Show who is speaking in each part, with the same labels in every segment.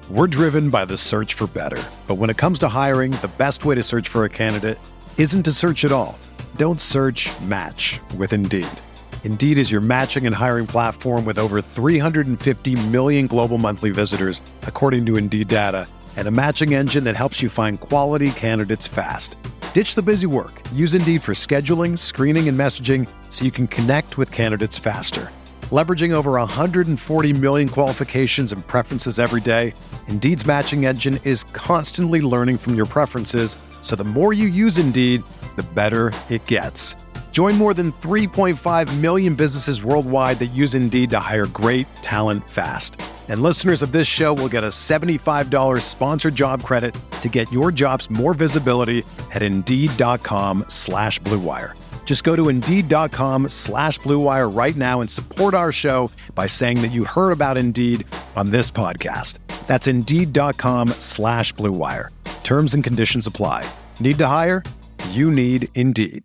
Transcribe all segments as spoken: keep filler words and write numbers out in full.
Speaker 1: We're driven by the search for better. But when it comes to hiring, the best way to search for a candidate isn't to search at all. Don't search, match with Indeed. Indeed is your matching and hiring platform with over three hundred fifty million global monthly visitors, according to Indeed data, and a matching engine that helps you find quality candidates fast. Ditch the busy work. Use Indeed for scheduling, screening, and messaging so you can connect with candidates faster. Leveraging over one hundred forty million qualifications and preferences every day, Indeed's matching engine is constantly learning from your preferences, so the more you use Indeed, the better it gets. Join more than three point five million businesses worldwide that use Indeed to hire great talent fast. And listeners of this show will get a seventy-five dollars sponsored job credit to get your jobs more visibility at Indeed.com slash Blue Wire. Just go to Indeed.com slash Blue Wire right now and support our show by saying that you heard about Indeed on this podcast. That's Indeed.com slash Blue Wire. Terms and conditions apply. Need to hire? You need Indeed.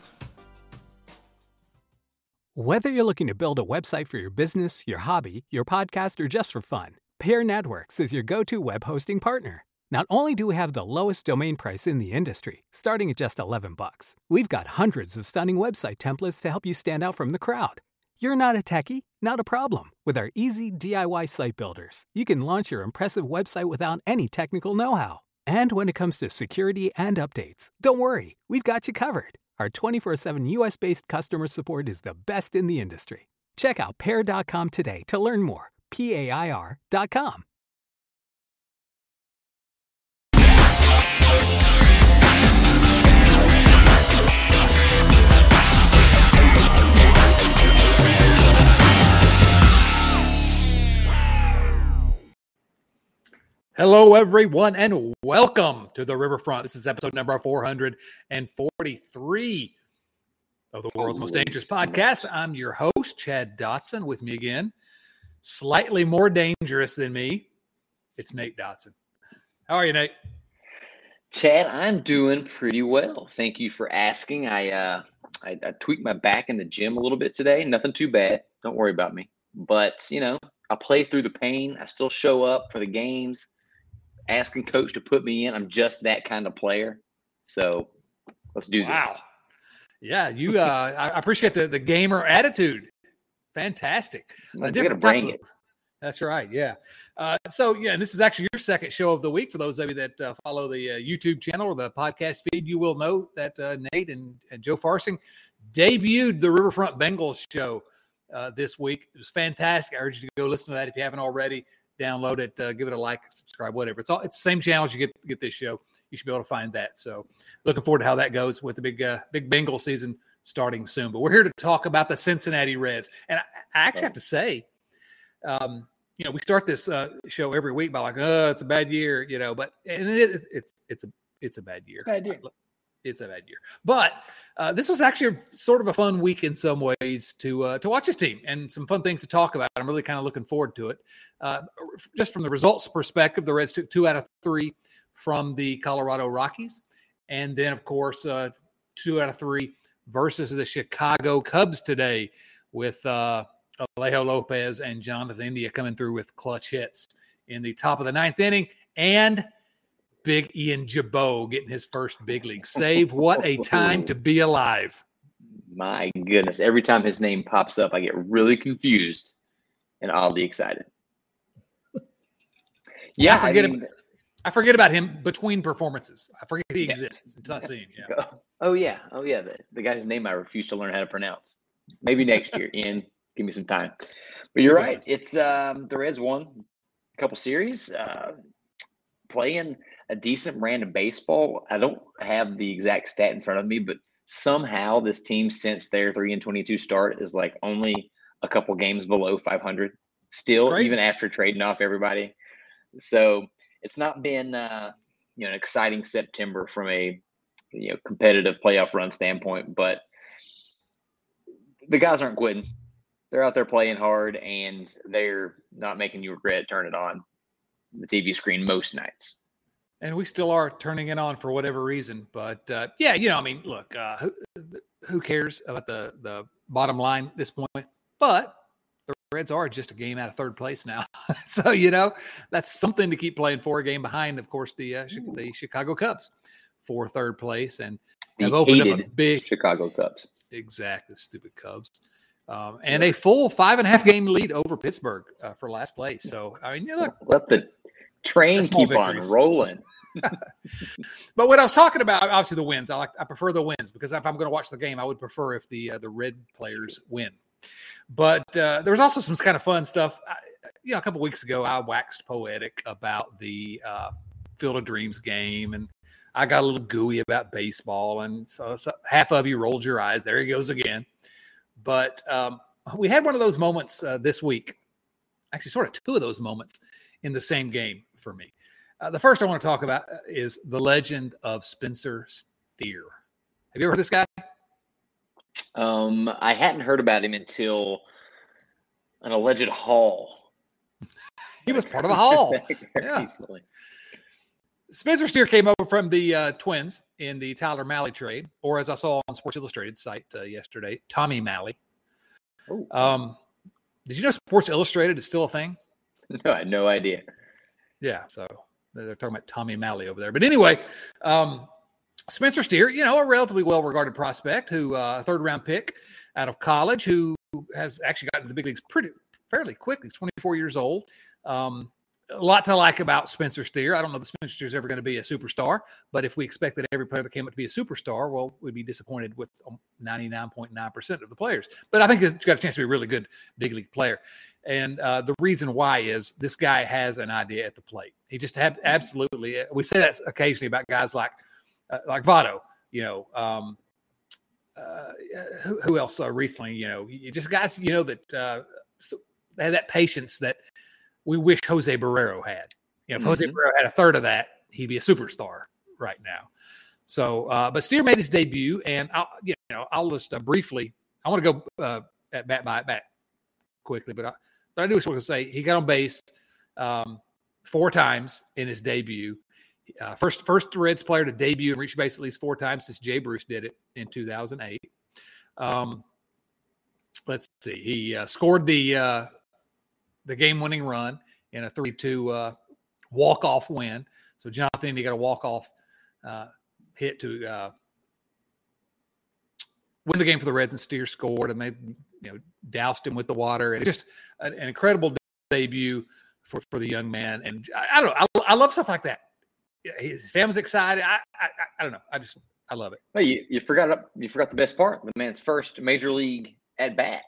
Speaker 2: Whether you're looking to build a website for your business, your hobby, your podcast, or just for fun, Pair Networks is your go-to web hosting partner. Not only do we have the lowest domain price in the industry, starting at just eleven bucks, we've got hundreds of stunning website templates to help you stand out from the crowd. You're not a techie? Not a problem. With our easy D I Y site builders, you can launch your impressive website without any technical know-how. And when it comes to security and updates, don't worry, we've got you covered. Our twenty-four seven U S-based customer support is the best in the industry. Check out pair dot com today to learn more. P A I R dot com.
Speaker 3: Hello, everyone, and welcome to the Riverfront. This is episode number four hundred forty-three of the world's most dangerous podcast. I'm your host, Chad Dotson. With me again, slightly more dangerous than me, it's Nate Dotson. How are you, Nate?
Speaker 4: Chad, I'm doing pretty well. Thank you for asking. I, uh, I I tweaked my back in the gym a little bit today. Nothing too bad. Don't worry about me. But, you know, I play through the pain. I still show up for the games. Asking coach to put me in. I'm just that kind of player. So let's do
Speaker 3: wow.
Speaker 4: this.
Speaker 3: Yeah, you. Uh, I appreciate the, the gamer attitude. Fantastic.
Speaker 4: I'm going to bring it.
Speaker 3: That's right. Yeah. Uh, so, yeah, and this is actually your second show of the week. For those of you that uh, follow the uh, YouTube channel or the podcast feed, you will know that uh, Nate and, and Joe Farsing debuted the Riverfront Bengals show uh, this week. It was fantastic. I urge you to go listen to that if you haven't already. Download it, uh, give it a like, subscribe, whatever. It's all it's the same channels you get get this show. You should be able to find that. So, looking forward to how that goes with the big uh, big Bengal season starting soon. But we're here to talk about the Cincinnati Reds, and I, I actually have to say, um, you know, we start this uh, show every week by like, oh, it's a bad year, you know, but and it is, it's it's a it's a bad year.
Speaker 4: It's a bad year.
Speaker 3: It's a bad year. But uh, this was actually a, sort of a fun week in some ways to uh, to watch this team and some fun things to talk about. I'm really kind of looking forward to it. Uh, just from the results perspective, the Reds took two out of three from the Colorado Rockies. And then, of course, uh, two out of three versus the Chicago Cubs today with uh, Alejo Lopez and Jonathan India coming through with clutch hits in the top of the ninth inning. And Big Ian Jabot getting his first big league save. What a time to be alive.
Speaker 4: My goodness. Every time his name pops up, I get really confused and oddly excited.
Speaker 3: Yeah, I forget, I, mean, about, I forget about him between performances. I forget he
Speaker 4: yeah.
Speaker 3: exists until I see him. Yeah.
Speaker 4: Oh, yeah. Oh, yeah. The, the guy whose name I refuse to learn how to pronounce. Maybe next year, Ian. Give me some time. But you're right. It's um, the Reds won a couple series. Uh, playing a decent brand of baseball. I don't have the exact stat in front of me, but somehow this team, since their three and twenty-two start, is like only a couple games below five hundred still, Crazy. Even after trading off everybody. So it's not been uh, you know, an exciting September from a you know competitive playoff run standpoint, but the guys aren't quitting. They're out there playing hard, and they're not making you regret turning it on the T V screen most nights.
Speaker 3: And we still are turning it on for whatever reason. But, uh, yeah, you know, I mean, look, uh, who, who cares about the, the bottom line at this point? But the Reds are just a game out of third place now. So, you know, that's something to keep playing for, a game behind, of course, the uh, the Chicago Cubs for third place. And
Speaker 4: The
Speaker 3: have opened up a
Speaker 4: hated
Speaker 3: big
Speaker 4: Chicago Cubs.
Speaker 3: Exactly, stupid Cubs. Um, and a full five and a half game lead over Pittsburgh uh, for last place. So, I mean, you look,
Speaker 4: let the train
Speaker 3: small
Speaker 4: keep on
Speaker 3: victories.
Speaker 4: rolling.
Speaker 3: But what I was talking about, obviously the wins. I like, I prefer the wins, because if I'm going to watch the game, I would prefer if the uh, the Red players win. But uh, there was also some kind of fun stuff. I, you know, a couple weeks ago, I waxed poetic about the uh, Field of Dreams game, and I got a little gooey about baseball, and so, so half of you rolled your eyes. There he goes again. But um, we had one of those moments uh, this week, actually sort of two of those moments in the same game for me. Uh, the first I want to talk about is the legend of Spencer Steer. Have you ever heard of this guy?
Speaker 4: Um, I hadn't heard about him until an alleged haul.
Speaker 3: He was part of a haul. Yeah.
Speaker 4: Recently.
Speaker 3: Spencer Steer came over from the uh, Twins in the Tyler Mahle trade, or as I saw on Sports Illustrated site uh, yesterday, Tommy Mahle. Um, did you know Sports Illustrated is still a thing?
Speaker 4: No, I had no idea.
Speaker 3: Yeah, so they're talking about Tommy Mahle over there. But anyway, um, Spencer Steer, you know, a relatively well-regarded prospect, who uh, a third-round pick out of college, who has actually gotten to the big leagues pretty fairly quickly. He's twenty-four years old. Um, a lot to like about Spencer Steer. I don't know if Spencer Steer is ever going to be a superstar, but if we expect that every player that came up to be a superstar, well, we'd be disappointed with ninety-nine point nine percent of the players. But I think he's got a chance to be a really good big league player. And uh, the reason why is this guy has an idea at the plate. He just had absolutely, we say that occasionally about guys like, uh, like Votto, you know, um, uh, who, who else uh, recently, you know, you just guys, you know, that uh, so they had that patience that we wish Jose Barrero had. You know, if mm-hmm. Jose Barrero had a third of that, he'd be a superstar right now. So, uh, but Steer made his debut, and I'll, you know, I'll just uh, briefly, I want to go uh, at bat by bat quickly, but I, but I do just want to say he got on base um, four times in his debut. Uh, first, first Reds player to debut and reach base at least four times since Jay Bruce did it in two thousand eight. Um, let's see, he uh, scored the uh, the game-winning run in a three two uh, walk-off win. So Jonathan India got a walk-off uh, hit to uh, win the game for the Reds, and Steer scored, and they, you know, doused him with the water. And just an, an incredible debut for, for the young man. And I, I don't know, I, I love stuff like that. His family's excited. I, I I don't know. I just I love it.
Speaker 4: Well, you you forgot you forgot the best part. The man's first major league at bat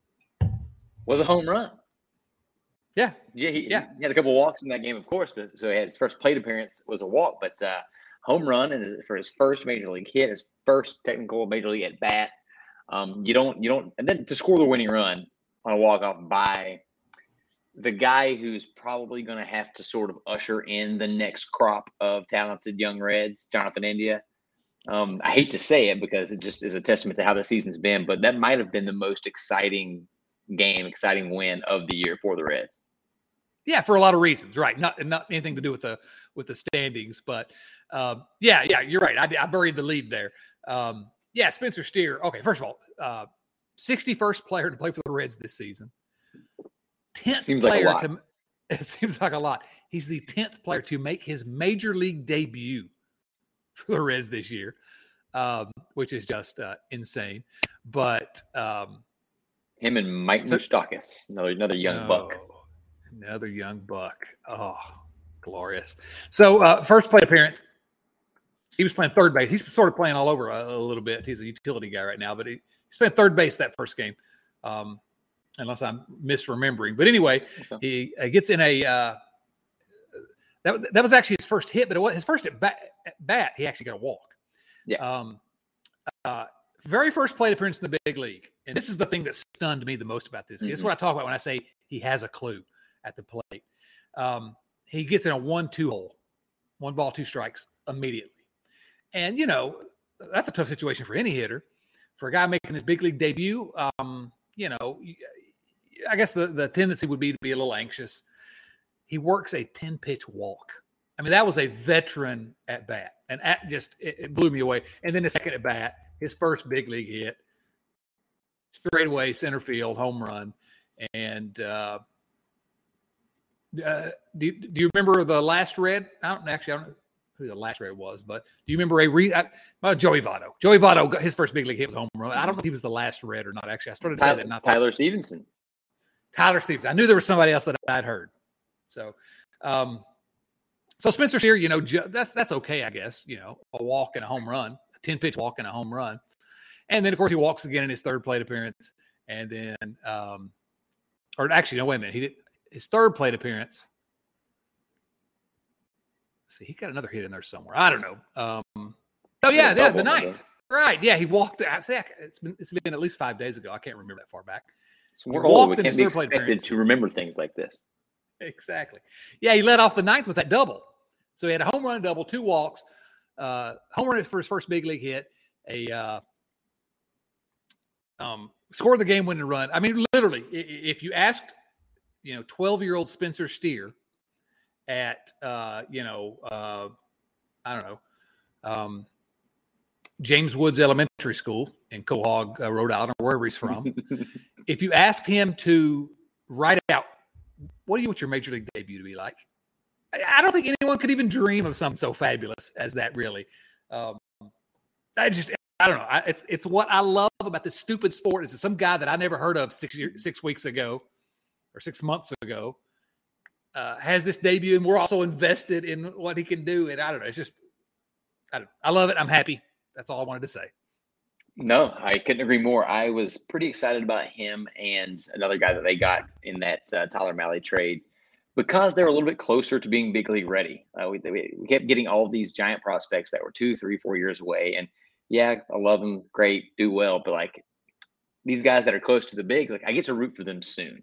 Speaker 4: was a home run.
Speaker 3: Yeah,
Speaker 4: yeah, he,
Speaker 3: yeah.
Speaker 4: he had a couple walks in that game, of course. But so he had his first plate appearance was a walk, but uh, home run and for his first major league hit, his first technical major league at bat. Um, you don't you don't and then to score the winning run on a walk off by the guy who's probably going to have to sort of usher in the next crop of talented young Reds, Jonathan India. Um, I hate to say it because it just is a testament to how the season's been, but that might have been the most exciting game, exciting win of the year for the Reds.
Speaker 3: Yeah, for a lot of reasons, right? Not not anything to do with the with the standings, but um, yeah, yeah, you're right. I, I buried the lead there. Um, yeah, Spencer Steer. Okay, first of all, uh, sixty-first player to play for the Reds this season. tenth
Speaker 4: seems
Speaker 3: player
Speaker 4: like a lot.
Speaker 3: to it seems like a lot. He's the tenth player to make his major league debut for the Reds this year, um, which is just uh, insane. But um,
Speaker 4: him and Mike so, Moustakas, another another young
Speaker 3: oh,
Speaker 4: buck.
Speaker 3: Another young buck. Oh, glorious. So uh, first plate appearance, he was playing third base. He's sort of playing all over a, a little bit. He's a utility guy right now, but he, he's playing third base that first game. Um, unless I'm misremembering. But anyway, okay. he uh, gets in a uh, that, – that was actually his first hit, but it was his first at bat, at bat he actually got a walk.
Speaker 4: Yeah.
Speaker 3: Um, uh, very first plate appearance in the big league. And this is the thing that stunned me the most about this. Mm-hmm. This is what I talk about when I say he has a clue at the plate. Um, he gets in a one two hole, one ball, two strikes immediately. And, you know, that's a tough situation for any hitter. For a guy making his big league debut, um, you know, I guess the, the tendency would be to be a little anxious. He works a ten-pitch walk. I mean, that was a veteran at bat, and at just it, it blew me away. And then the second at bat, his first big league hit, straight away center field home run, And uh, uh, do, do you remember the last Red? I don't actually, I don't know who the last Red was, but do you remember a re? I, well, Joey Votto. Joey Votto got his first big league hit was a home run. I don't know if he was the last Red or not. Actually, I started to say that. And I thought,
Speaker 4: Tyler Stevenson.
Speaker 3: Tyler Stevenson. I knew there was somebody else that I'd heard. So, um, so Spencer Steer, you know, that's that's okay, I guess. You know, a walk and a home run, a ten pitch walk and a home run, and then of course he walks again in his third plate appearance, and then, um, or actually, no, wait a minute, he did his third plate appearance. See, he got another hit in there somewhere. I don't know. Um, oh yeah, yeah, the ninth. Right. Yeah, he walked. I say it's been it's been at least five days ago. I can't remember that far back.
Speaker 4: So we're old. We can't be expected to remember things like this.
Speaker 3: Exactly. Yeah, he led off the ninth with that double. So he had a home run, double, two walks, uh, home run for his first big league hit, a uh, um, scored the game-winning run. I mean, literally, if you asked, you know, twelve-year-old Spencer Steer at, uh, you know, uh, I don't know, um, James Woods Elementary School in Quahog, uh, Rhode Island, or wherever he's from, if you asked him to write out, what do you want your major league debut to be like? I don't think anyone could even dream of something so fabulous as that, really. Um, I just, I don't know. I, it's it's what I love about this stupid sport is that some guy that I never heard of six year, six weeks ago or six months ago uh, has this debut, and we're also invested in what he can do. And I don't know. It's just, I, don't, I love it. I'm happy. That's all I wanted to say.
Speaker 4: No, I couldn't agree more. I was pretty excited about him and another guy that they got in that uh, Tyler Mahle trade, because they're a little bit closer to being big league ready. Uh, we, we kept getting all of these giant prospects that were two, three, four years away. And yeah, I love them. Great, do well. But like these guys that are close to the big, like I get to root for them soon.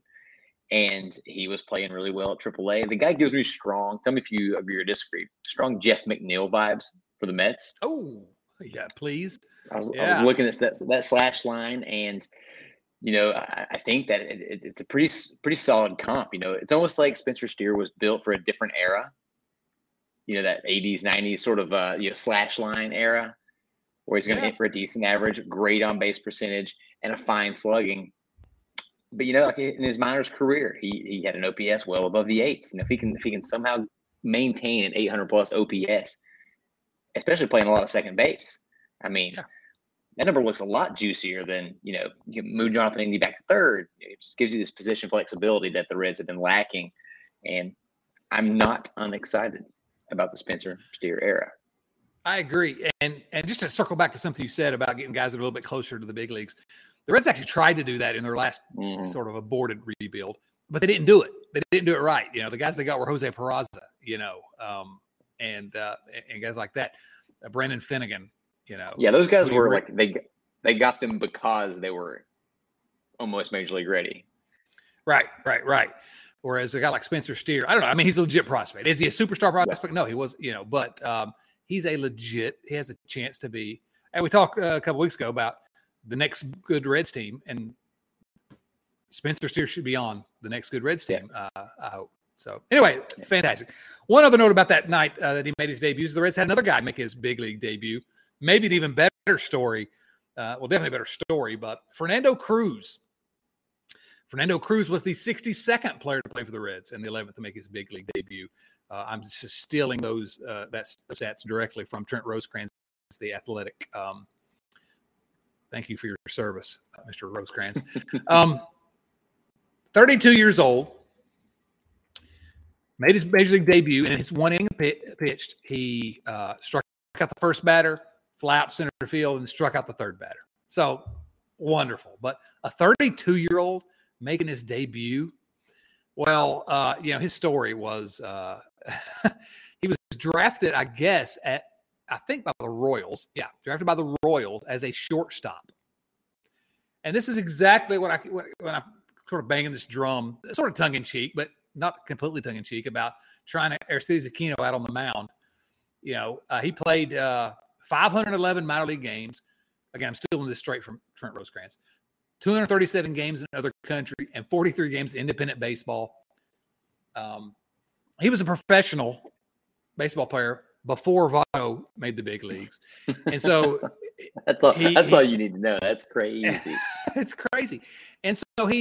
Speaker 4: And he was playing really well at triple A. The guy gives me strong, tell me if you agree or disagree, strong Jeff McNeil vibes for the Mets.
Speaker 3: Oh, yeah, please.
Speaker 4: I was,
Speaker 3: yeah.
Speaker 4: I was looking at that, that slash line, and you know, I, I think that it, it, it's a pretty pretty solid comp. You know, it's almost like Spencer Steer was built for a different era. You know, that eighties, nineties sort of uh, you know slash line era, where he's going to yeah. hit for a decent average, great on base percentage, and a fine slugging. But you know, like in his minors career, he he had an O P S well above the eights. You know, if he can if he can somehow maintain an eight hundred plus O P S, especially playing a lot of second base, I mean. Yeah. That number looks a lot juicier than, you know, you move Jonathan Indy back to third. It just gives you this position flexibility that the Reds have been lacking. And I'm not unexcited about the Spencer Steer era.
Speaker 3: I agree. And and just to circle back to something you said about getting guys a little bit closer to the big leagues, the Reds actually tried to do that in their last mm-hmm. sort of aborted rebuild, but they didn't do it. They didn't do it right. You know, the guys they got were Jose Peraza, you know, um, and uh, and guys like that, uh, Brandon Finnegan. You know,
Speaker 4: yeah, those guys were like they they got them because they were almost major league ready.
Speaker 3: Right, right, right. Whereas a guy like Spencer Steer, I don't know. I mean, he's a legit prospect. Is he a superstar prospect? Yeah. No, he was. You know, but um, he's a legit. He has a chance to be. And we talked uh, a couple weeks ago about the next good Reds team, and Spencer Steer should be on the next good Reds team. Yeah. Uh, I hope. So anyway, yeah. Fantastic. One other note about that night uh, that he made his debut: the Reds had another guy make his big league debut. Maybe an even better story. Uh, well, definitely a better story, but Fernando Cruz. Fernando Cruz was the sixty-second player to play for the Reds and the eleventh to make his big league debut. Uh, I'm just stealing those uh, that stats directly from Trent Rosecrans, the Athletic. Um, thank you for your service, uh, Mister Rosecrans. um, thirty-two years old, made his major league debut, and in his one inning pitched, he uh, struck out the first batter, fly out center field, and struck out the third batter. So wonderful. But a thirty-two-year-old making his debut, well, uh, you know, his story was uh, he was drafted, I guess, at I think by the Royals. Yeah, drafted by the Royals as a shortstop. And this is exactly what I when I'm sort of banging this drum, sort of tongue-in-cheek, but not completely tongue-in-cheek, about trying to Aristides Aquino out on the mound. You know, uh, he played uh, five hundred eleven minor league games. Again, I'm stealing this straight from Trent Rosecrans. two hundred thirty-seven games in another country and forty-three games independent baseball. Um, he was a professional baseball player before Votto made the big leagues. And so
Speaker 4: that's all,
Speaker 3: he,
Speaker 4: that's
Speaker 3: he,
Speaker 4: all you need to know. That's crazy.
Speaker 3: It's crazy. And so he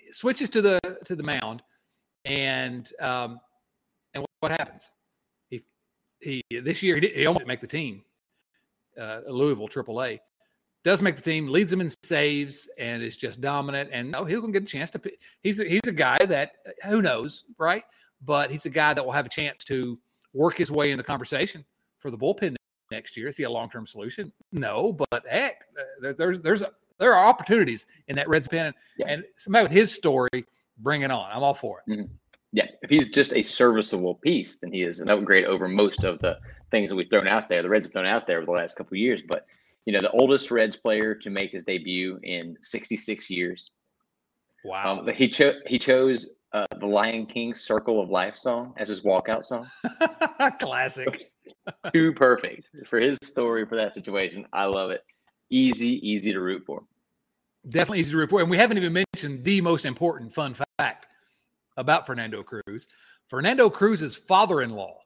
Speaker 3: switches to the to the mound, and um, and what happens? He he this year he, did, he almost didn't make the team. Uh, Louisville triple A does make the team, leads them in saves, and is just dominant. And no, he'll get a chance to. He's a, he's a guy that who knows, right? But he's a guy that will have a chance to work his way in the conversation for the bullpen next year. Is he a long-term solution? No, but heck, there, there's there's a, there are opportunities in that Reds pen, and,
Speaker 4: yeah.
Speaker 3: and somebody with his story, bring it on. I'm all for it.
Speaker 4: Mm-hmm. Yeah, if he's just a serviceable piece, then he is an upgrade over most of the things that we've thrown out there. The Reds have thrown out there over the last couple of years. But, you know, the oldest Reds player to make his debut in sixty-six years.
Speaker 3: Wow.
Speaker 4: Um, he, cho- he chose uh, the Lion King Circle of Life song as his walkout song.
Speaker 3: Classic.
Speaker 4: Too perfect for his story, for that situation. I love it. Easy, easy to root for.
Speaker 3: Definitely easy to root for. And we haven't even mentioned the most important fun fact about Fernando Cruz. Fernando Cruz's father-in-law,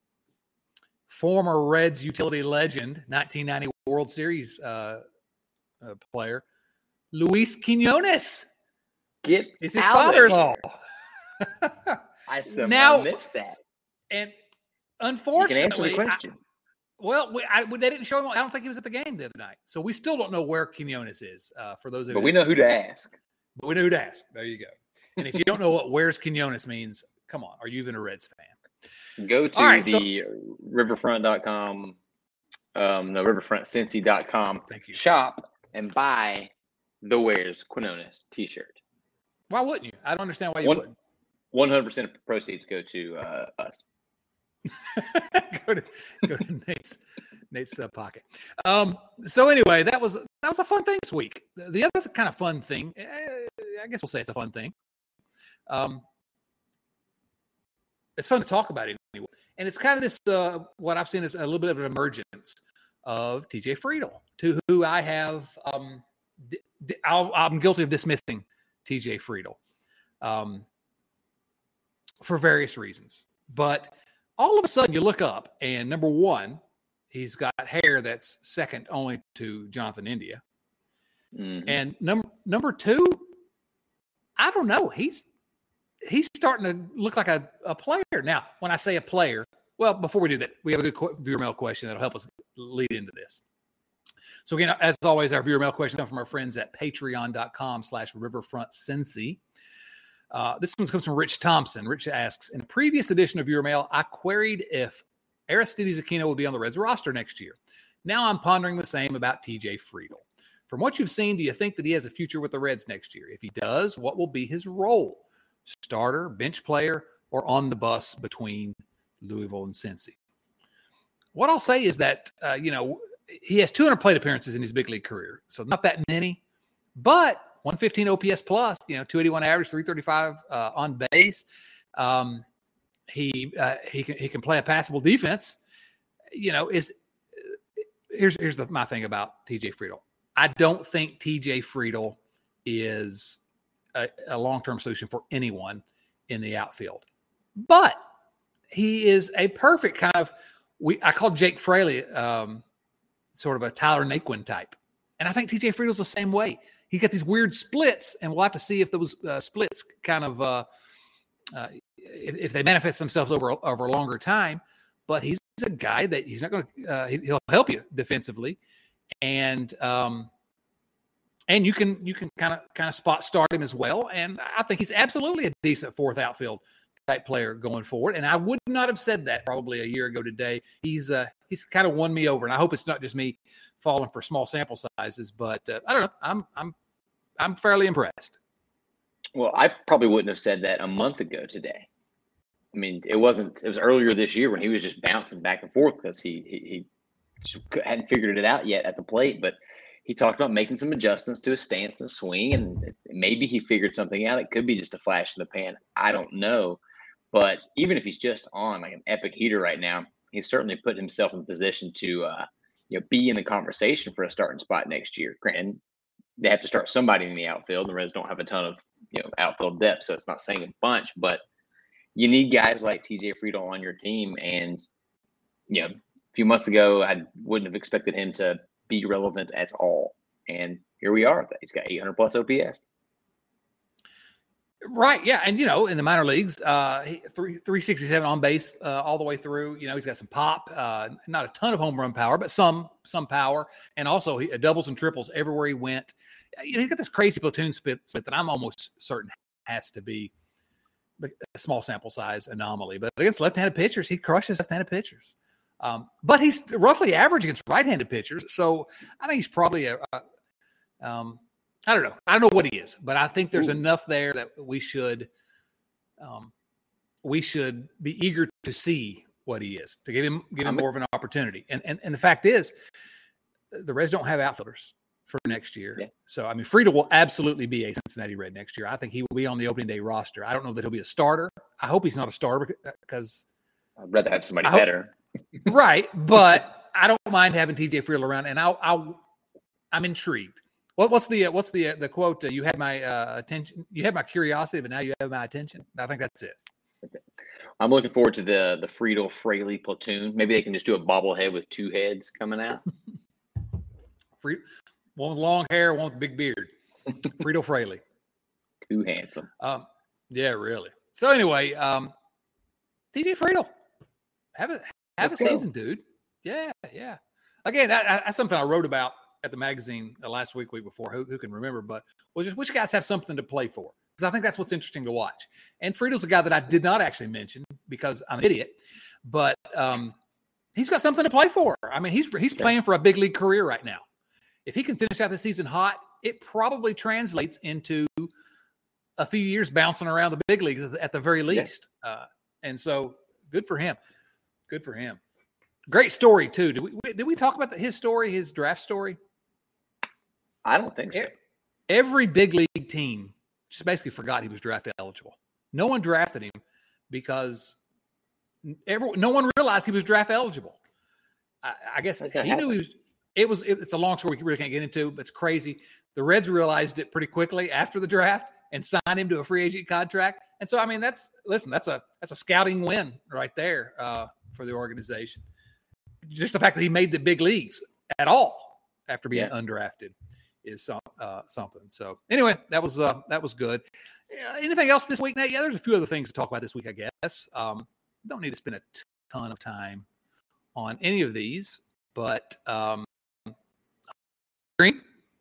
Speaker 3: former Reds utility legend, nineteen ninety World Series uh, uh, player, Luis Quinones.
Speaker 4: Get
Speaker 3: is his
Speaker 4: out
Speaker 3: father-in-law.
Speaker 4: I somehow
Speaker 3: now,
Speaker 4: missed that.
Speaker 3: And unfortunately,
Speaker 4: you can answer the question.
Speaker 3: I, well, we, I, they didn't show him. I don't think he was at the game the other night, so we still don't know where Quinones is. Uh, for those of you,
Speaker 4: but we know who to ask.
Speaker 3: But we know who to ask. There you go. And if you don't know what "where's Quinones" means, come on, are you even a Reds fan?
Speaker 4: Go to
Speaker 3: right,
Speaker 4: the so, riverfront dot com, um, the riverfront cincy dot com shop and buy the "Where's Quinones" t-shirt.
Speaker 3: Why wouldn't you? I don't understand why you
Speaker 4: One,
Speaker 3: wouldn't.
Speaker 4: one hundred percent of proceeds go to uh, us.
Speaker 3: go to go to Nate's Nate's uh, pocket. Um, so anyway, that was that was a fun thing this week. The other kind of fun thing, I guess we'll say it's a fun thing. Um, it's fun to talk about it anyway, and it's kind of this uh, what I've seen is a little bit of an emergence of T J Friedl, to who I have um, d- d- I'm guilty of dismissing T J Friedl um, for various reasons, but all of a sudden you look up and number one, he's got hair that's second only to Jonathan India. Mm-hmm. And number number two, I don't know. He's he's starting to look like a, a player. Now, when I say a player, well, before we do that, we have a good qu- viewer mail question that'll help us lead into this. So again, as always, our viewer mail question comes from our friends at patreon.com slash riverfront cincy. Uh, this one comes from Rich Thompson. Rich asks, in a previous edition of Viewer Mail, I queried if Aristides Aquino would be on the Reds roster next year. Now I'm pondering the same about T J Friedl. From what you've seen, do you think that he has a future with the Reds next year? If he does, what will be his role? Starter, bench player, or on the bus between Louisville and Cincy? What I'll say is that, uh, you know, he has two hundred plate appearances in his big league career, so not that many, but one fifteen O P S plus, you know, two eighty-one average, three thirty-five uh, on base. Um, he uh, he can he can play a passable defense. You know, is here's here's the, my thing about T J Friedl. I don't think T J Friedl is a, a long-term solution for anyone in the outfield, but he is a perfect kind of we. I call Jake Fraley um, sort of a Tyler Naquin type, and I think T J Friedel's the same way. He's got these weird splits, and we'll have to see if those uh, splits kind of uh, uh, if, if they manifest themselves over over a longer time. But he's a guy that he's not going to uh, he'll help you defensively, and um, and you can you can kind of kind of spot start him as well. And I think he's absolutely a decent fourth outfield type player going forward. And I would not have said that probably a year ago today. He's uh, he's kind of won me over, and I hope it's not just me falling for small sample sizes. But uh, I don't know. I'm I'm I'm fairly impressed.
Speaker 4: Well, I probably wouldn't have said that a month ago today. I mean, it wasn't. It was earlier this year when he was just bouncing back and forth because he, he he just hadn't figured it out yet at the plate. But he talked about making some adjustments to his stance and swing, and maybe he figured something out. It could be just a flash in the pan. I don't know. But even if he's just on like an epic heater right now, he's certainly put himself in position to uh, you know be in the conversation for a starting spot next year. Granted, they have to start somebody in the outfield. The Reds don't have a ton of you know outfield depth, so it's not saying a bunch, but you need guys like T J Friedl on your team. And you know, a few months ago, I wouldn't have expected him to be relevant at all. And here we are. He's got eight hundred plus O P S.
Speaker 3: Right, yeah, and you know, in the minor leagues, uh, three three sixty seven on base uh, all the way through. You know, he's got some pop, uh, not a ton of home run power, but some some power, and also he, doubles and triples everywhere he went. You know, he's got this crazy platoon split, split that I'm almost certain has to be a small sample size anomaly. But against left-handed pitchers, he crushes left-handed pitchers. Um, but he's roughly average against right-handed pitchers, so I think he's probably a. a um, I don't know. I don't know what he is, but I think there's Ooh. enough there that we should, um, we should be eager to see what he is, to give him give him more of an opportunity. And and and the fact is, the Reds don't have outfilders for next year. Yeah. So I mean, Friedl will absolutely be a Cincinnati Red next year. I think he will be on the opening day roster. I don't know that he'll be a starter. I hope he's not a starter because
Speaker 4: I'd rather have somebody
Speaker 3: hope,
Speaker 4: better.
Speaker 3: Right, but I don't mind having T J Friedl around, and I'll, I'll I'm intrigued. What, what's the what's the the quote? Uh, you had my uh, attention. You had my curiosity, but now you have my attention. I think that's it.
Speaker 4: Okay. I'm looking forward to the the Friedl Fraley platoon. Maybe they can just do a bobblehead with two heads coming out.
Speaker 3: Friedl, one with long hair, one with big beard. Friedl Fraley.
Speaker 4: Too handsome.
Speaker 3: Um, yeah, really. So anyway, um, T J Friedl, have a have Let's a go. season, dude. Yeah, yeah. Again, that, that's something I wrote about at the magazine uh, last week, week before, who, who can remember, but well, just which guys have something to play for? Because I think that's what's interesting to watch. And Friedel's a guy that I did not actually mention because I'm an idiot, but um, he's got something to play for. I mean, he's he's playing for a big league career right now. If he can finish out the season hot, it probably translates into a few years bouncing around the big leagues at the very least. Yeah. Uh, and so good for him. Good for him. Great story too. Did we did we talk about the, his story, his draft story?
Speaker 4: I don't think so.
Speaker 3: Every big league team just basically forgot he was draft eligible. No one drafted him because every, no one realized he was draft eligible. I, I guess he happen? knew he was. It was. It, it's a long story we really can't get into, but it's crazy. The Reds realized it pretty quickly after the draft and signed him to a free agent contract. And so, I mean, that's listen. That's a that's a scouting win right there uh, for the organization. Just the fact that he made the big leagues at all after being yeah. undrafted is uh, something. So anyway, that was uh, that was good. Uh, anything else this week, Nate? Yeah, there's a few other things to talk about this week, I guess. Um, don't need to spend a ton of time on any of these, but um, Green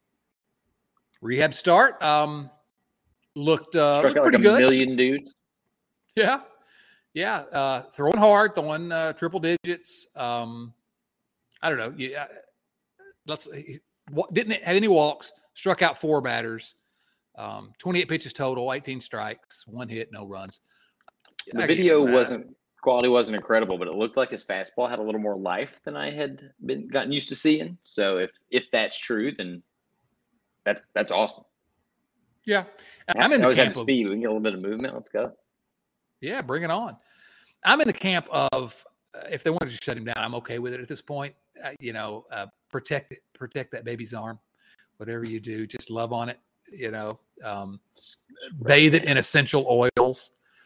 Speaker 3: rehab start um, looked, uh, looked
Speaker 4: like
Speaker 3: pretty
Speaker 4: a
Speaker 3: good.
Speaker 4: Million dudes.
Speaker 3: Yeah. Yeah, uh, throwing hard, throwing uh, triple digits. Um, I don't know. Yeah, let's. He didn't have any walks. Struck out four batters. Um, twenty-eight pitches total, eighteen strikes, one hit, no runs.
Speaker 4: The I video wasn't quality wasn't incredible, but it looked like his fastball had a little more life than I had been gotten used to seeing. So if if that's true, then that's that's awesome.
Speaker 3: Yeah, I'm in
Speaker 4: the
Speaker 3: camp
Speaker 4: have
Speaker 3: of
Speaker 4: speed. We can get a little bit of movement. Let's go.
Speaker 3: Yeah, bring it on. I'm in the camp of uh, if they wanted to shut him down, I'm okay with it at this point. Uh, you know, uh, protect it, protect that baby's arm. Whatever you do, just love on it. You know, um, bathe it in essential oils.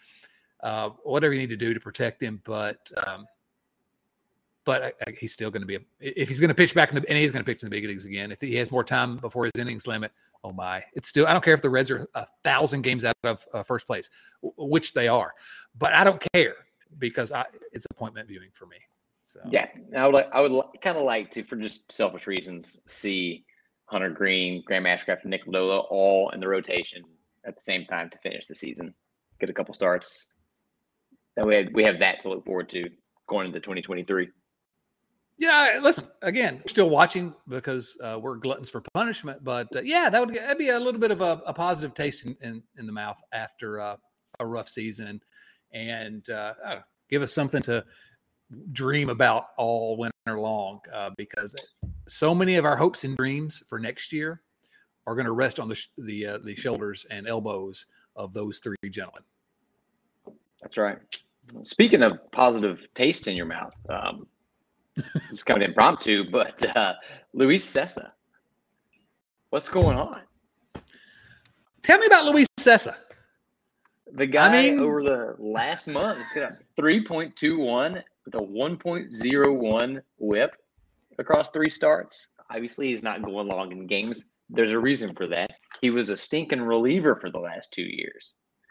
Speaker 3: Uh, whatever you need to do to protect him, but um, but I, I, he's still going to be a, if he's going to pitch back in the and he's going to pitch in the big leagues again. If he has more time before his innings limit, oh my! It's still I don't care if the Reds are a thousand games out of uh, first place, w- which they are, but I don't care because I, it's appointment viewing for me. So
Speaker 4: yeah, I would like I would li- kind of like to, for just selfish reasons, see Hunter Green, Graham Ashcraft, and Nick Lodolo all in the rotation at the same time to finish the season, get a couple starts. That way we have that to look forward to going into twenty twenty-three.
Speaker 3: Yeah, listen, again, we're still watching because uh, we're gluttons for punishment. But, uh, yeah, that would that'd be a little bit of a, a positive taste in, in, in the mouth after uh, a rough season and, and uh, I don't know, give us something to dream about all winter long uh, because so many of our hopes and dreams for next year are going to rest on the sh- the, uh, the shoulders and elbows of those three gentlemen.
Speaker 4: That's right. Speaking of positive taste in your mouth, um, it's kind of impromptu, but uh, Luis Cessa, what's going on?
Speaker 3: Tell me about Luis Cessa.
Speaker 4: The guy
Speaker 3: I mean,
Speaker 4: over the last month has got a three point two one with a one point oh one whip across three starts. Obviously, he's not going long in games. There's a reason for that. He was a stinking reliever for the last two years.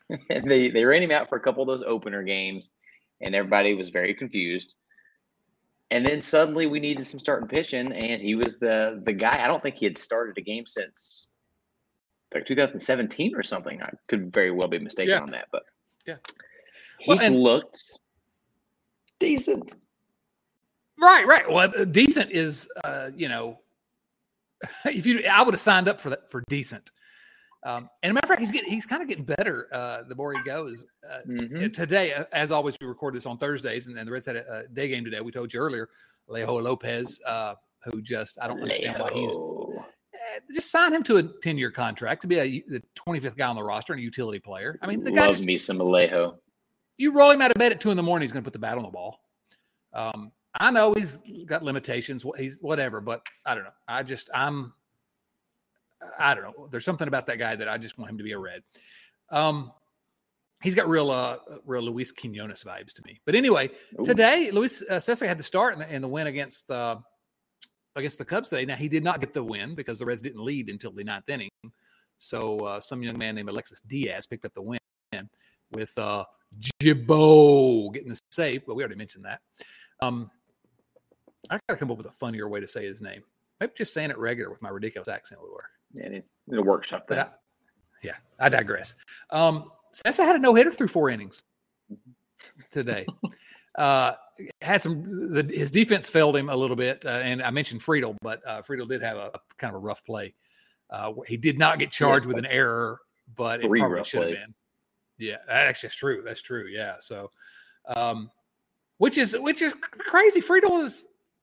Speaker 4: And they, they ran him out for a couple of those opener games, and everybody was very confused. And then suddenly we needed some starting pitching, and he was the the guy. I don't think he had started a game since like two thousand seventeen or something. I could very well be mistaken
Speaker 3: Yeah.
Speaker 4: on that, but
Speaker 3: Yeah.
Speaker 4: he's
Speaker 3: Well, and-
Speaker 4: looked decent.
Speaker 3: Right, right. Well, uh, decent is, uh, you know, if you, I would have signed up for that for decent. Um, and a matter of fact, he's getting, he's kind of getting better uh, the more he goes. Uh,
Speaker 4: Mhm.
Speaker 3: Today, uh, as always, we record this on Thursdays, and, and the Reds had a, a day game today. We told you earlier, Alejo Lopez, uh, who just I don't understand why he's
Speaker 4: Leo.
Speaker 3: uh, just sign him to a ten-year contract to be a the twenty-fifth guy on the roster and a utility player. I mean, the guy
Speaker 4: Love
Speaker 3: just,
Speaker 4: me some Alejo.
Speaker 3: you roll him out of bed at two in the morning, he's going to put the bat on the ball. Um, I know he's got limitations, he's whatever, but I don't know. I just, I'm, I don't know. There's something about that guy that I just want him to be a Red. Um, he's got real, uh, real Luis Quinones vibes to me. But anyway,
Speaker 4: Ooh.
Speaker 3: today Luis uh, Cessa had to start in the, in the win against uh, against the Cubs today. Now he did not get the win because the Reds didn't lead until the ninth inning. So uh, some young man named Alexis Diaz picked up the win with uh, Jibbo getting the save. But we already mentioned that. Um, I got to come up with a funnier way to say his name. Maybe just saying it regular with my ridiculous accent would work.
Speaker 4: Yeah, it- it'll workshop
Speaker 3: But
Speaker 4: that.
Speaker 3: I, yeah, I digress. Um, Cessa had a no-hitter through four innings today. uh, had some the, his defense failed him a little bit, uh, and I mentioned Friedel, but uh, Friedel did have a, a kind of a rough play. Uh, he did not get charged
Speaker 4: Yeah.
Speaker 3: with an error, but it
Speaker 4: Three
Speaker 3: probably
Speaker 4: rough
Speaker 3: should have
Speaker 4: plays.
Speaker 3: been. Yeah, that actually, that's true. That's true. Yeah. So, um, which is which is crazy. Friedel is.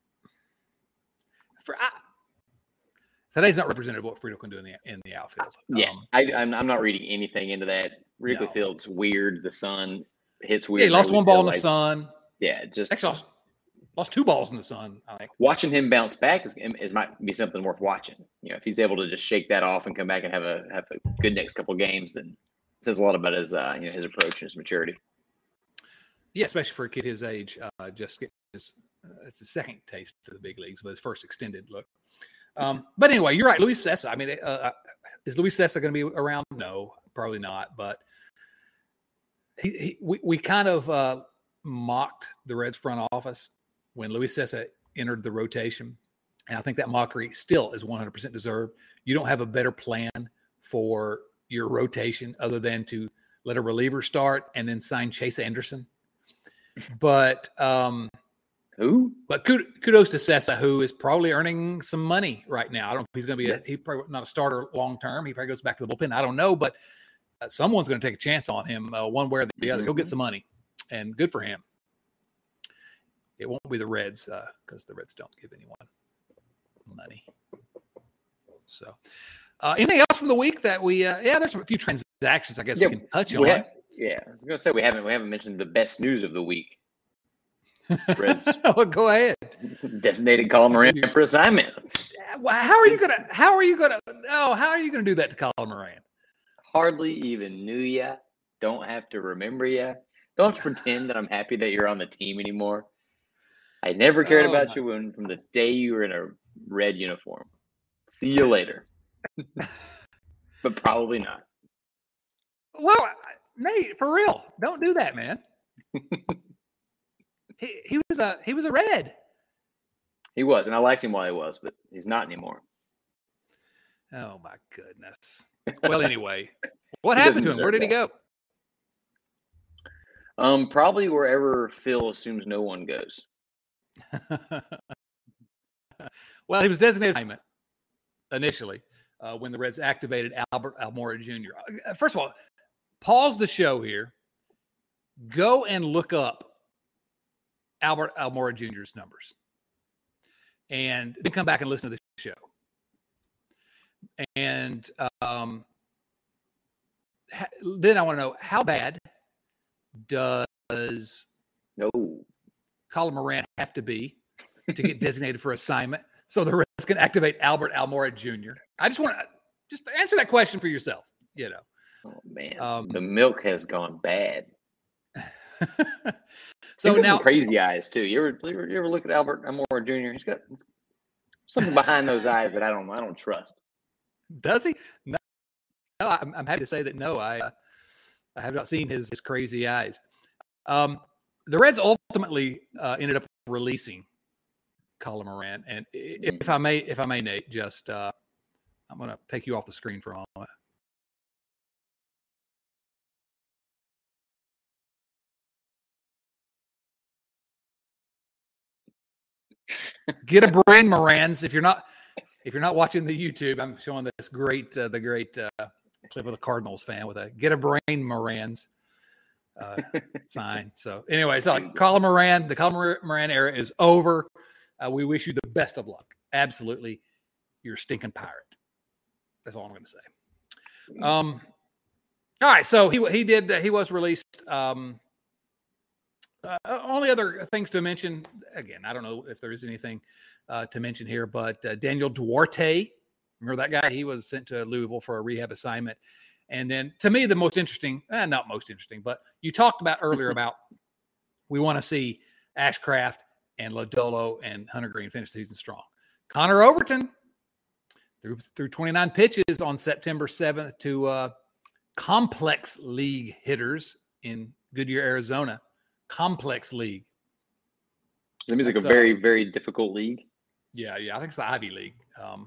Speaker 3: For, I, today's not representative of what Friedel can do in the in the outfield.
Speaker 4: Yeah,
Speaker 3: Um,
Speaker 4: I, I'm, I'm not reading anything into that. Wrigley
Speaker 3: No.
Speaker 4: Field's weird. The sun hits
Speaker 3: yeah,
Speaker 4: weird.
Speaker 3: he lost
Speaker 4: Wrigley
Speaker 3: one ball in
Speaker 4: Field,
Speaker 3: the
Speaker 4: like-
Speaker 3: sun.
Speaker 4: Yeah, just
Speaker 3: Actually, lost, lost two balls in the sun. I think.
Speaker 4: watching him bounce back is, is might be something worth watching. You know, if he's able to just shake that off and come back and have a have a good next couple of games, then it says a lot about his uh, you know his approach and his maturity.
Speaker 3: Yeah, especially for a kid his age, uh, just getting his uh, it's his second taste to the big leagues, but his first extended look. Um, but anyway, you're right, Luis Cessa. I mean, uh, is Luis Cessa going to be around? No, probably not. But he, he we we kind of uh, mocked the Reds front office when Luis Cessa entered the rotation, and I think that mockery still is one hundred percent deserved. You don't have a better plan for your rotation other than to let a reliever start and then sign Chase Anderson. But um,
Speaker 4: Who?
Speaker 3: but kud- kudos to Cessa, who is probably earning some money right now. I don't know if he's going to be a, he probably not a starter long term. He probably goes back to the bullpen. I don't know, but uh, someone's going to take a chance on him uh, one way or the other. He'll get some money, and good for him. It won't be the Reds because uh, the Reds don't give anyone money. So, uh, anything else from the week that we? Uh, yeah, there's a few transactions I guess
Speaker 4: Yeah,
Speaker 3: we can touch
Speaker 4: We
Speaker 3: on.
Speaker 4: have, yeah, I was going to say we haven't we haven't mentioned the best news of the week. Reds
Speaker 3: Well, go ahead.
Speaker 4: designated Colin Moran for assignment.
Speaker 3: Well, How are you gonna? How are you gonna? No, how are you gonna do that to Colin Moran?
Speaker 4: Hardly even knew ya. Don't have to remember ya. Don't have to pretend that I'm happy that you're on the team anymore. I never cared
Speaker 3: Oh,
Speaker 4: about
Speaker 3: my-
Speaker 4: you when from the day you were in a red uniform. See you later. But probably not.
Speaker 3: Well, Nate, for real, don't do that, man. he, he was a he was a Red.
Speaker 4: He was, and I liked him while he was, but he's not anymore.
Speaker 3: Oh my goodness. Well, anyway, what
Speaker 4: He
Speaker 3: happened
Speaker 4: doesn't
Speaker 3: to him? Where did he
Speaker 4: deserve
Speaker 3: go?
Speaker 4: Um, probably wherever Phil assumes no one goes.
Speaker 3: Well, he was designated assignment initially uh, when the Reds activated Albert Almora Junior Uh, First of all, pause the show here. Go and look up Albert Almora Junior's numbers, and then come back and listen to the show. And um, ha- then I want to know, how bad does
Speaker 4: No.
Speaker 3: Colin Moran have to be to get designated for assignment so the Reds can activate Albert Almora Junior? I just want to just answer that question for yourself. You know,
Speaker 4: Oh man.
Speaker 3: Um,
Speaker 4: the milk has gone bad.
Speaker 3: so
Speaker 4: He's got
Speaker 3: now
Speaker 4: some crazy eyes too. You ever, you ever you ever look at Albert Amora Junior? He's got something behind those eyes that I don't I don't trust.
Speaker 3: does he? No, no I'm, I'm happy to say that no. I uh, I have not seen his, his crazy eyes. Um, the Reds ultimately uh, ended up releasing Colin Moran. And if I may, if I may, Nate, just uh, I'm going to take you off the screen for a moment. Get a brain, Morans. If you're not, if you're not watching the YouTube, I'm showing this great, uh, the great uh, clip of the Cardinals fan with a "Get a brain, Morans" uh, sign. So anyway, so like Colin Moran, the Colin Moran era is over. Uh, we wish you the best of luck. Absolutely, you're a stinking pirate. That's all I'm going to say. Um, all right, so he he did uh, he was released. Um, Uh, only other things to mention, again, I don't know if there is anything uh, to mention here, but uh, Daniel Duarte, remember that guy? He was sent to Louisville for a rehab assignment. And then to me, the most interesting, eh, not most interesting, but you talked about earlier about we want to see Ashcraft and Lodolo and Hunter Green finish the season strong. Connor Overton threw, threw twenty-nine pitches on September seventh to uh, Complex League hitters in Goodyear, Arizona. Complex League.
Speaker 4: That means like
Speaker 3: That's,
Speaker 4: a very,
Speaker 3: uh,
Speaker 4: very difficult league.
Speaker 3: Yeah, yeah. I think it's the Ivy League. Um,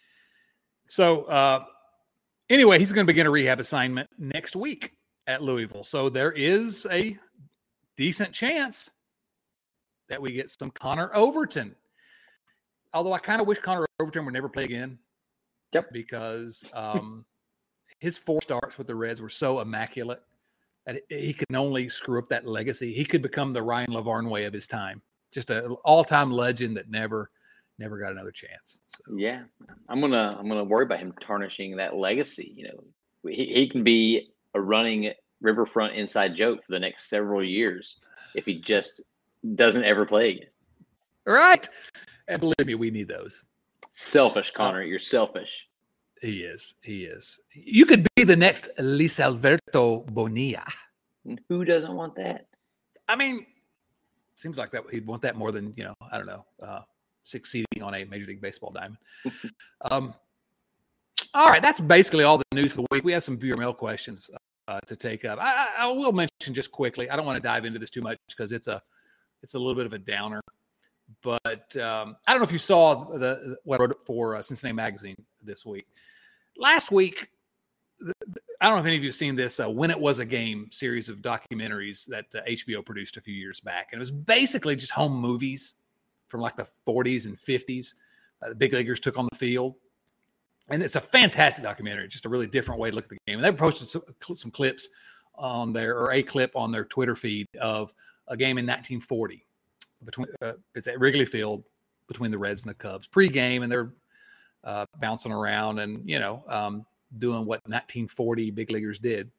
Speaker 3: so uh, anyway, he's going to begin a rehab assignment next week at Louisville. So there is a decent chance that we get some Connor Overton. Although I kind of wish Connor Overton would never play again.
Speaker 4: Yep.
Speaker 3: Because um, his four starts with the Reds were so immaculate that he can only screw up that legacy. He could become the Ryan LaVarnway of his time, just an all-time legend that never, never got another chance. So.
Speaker 4: Yeah, I'm gonna, I'm gonna worry about him tarnishing that legacy. You know, he, he can be a running Riverfront inside joke for the next several years if he just doesn't ever play again.
Speaker 3: Right, and believe me, we need those.
Speaker 4: Selfish, Connor. Uh, You're selfish.
Speaker 3: He is. He is. You could be the next Luis Alberto Bonilla.
Speaker 4: Who doesn't want that?
Speaker 3: I mean, seems like that he'd want that more than, you know, I don't know, uh, succeeding on a Major League Baseball diamond. um, all right, that's basically all the news for the week. We have some viewer mail questions uh, to take up. I, I will mention just quickly. I don't want to dive into this too much because it's a it's a little bit of a downer. But um, I don't know if you saw the what I wrote for uh, Cincinnati Magazine this week. Last week, the, I don't know if any of you have seen this uh, When It Was a Game series of documentaries that uh, H B O produced a few years back. And it was basically just home movies from like the forties and fifties. Uh, the big leaguers took on the field. And it's a fantastic documentary, just a really different way to look at the game. And they posted some, some clips on there, or a clip on their Twitter feed of a game in nineteen forty. Between uh, it's at Wrigley Field between the Reds and the Cubs pregame, and they're uh, bouncing around and you know um, doing what nineteen forty big leaguers did.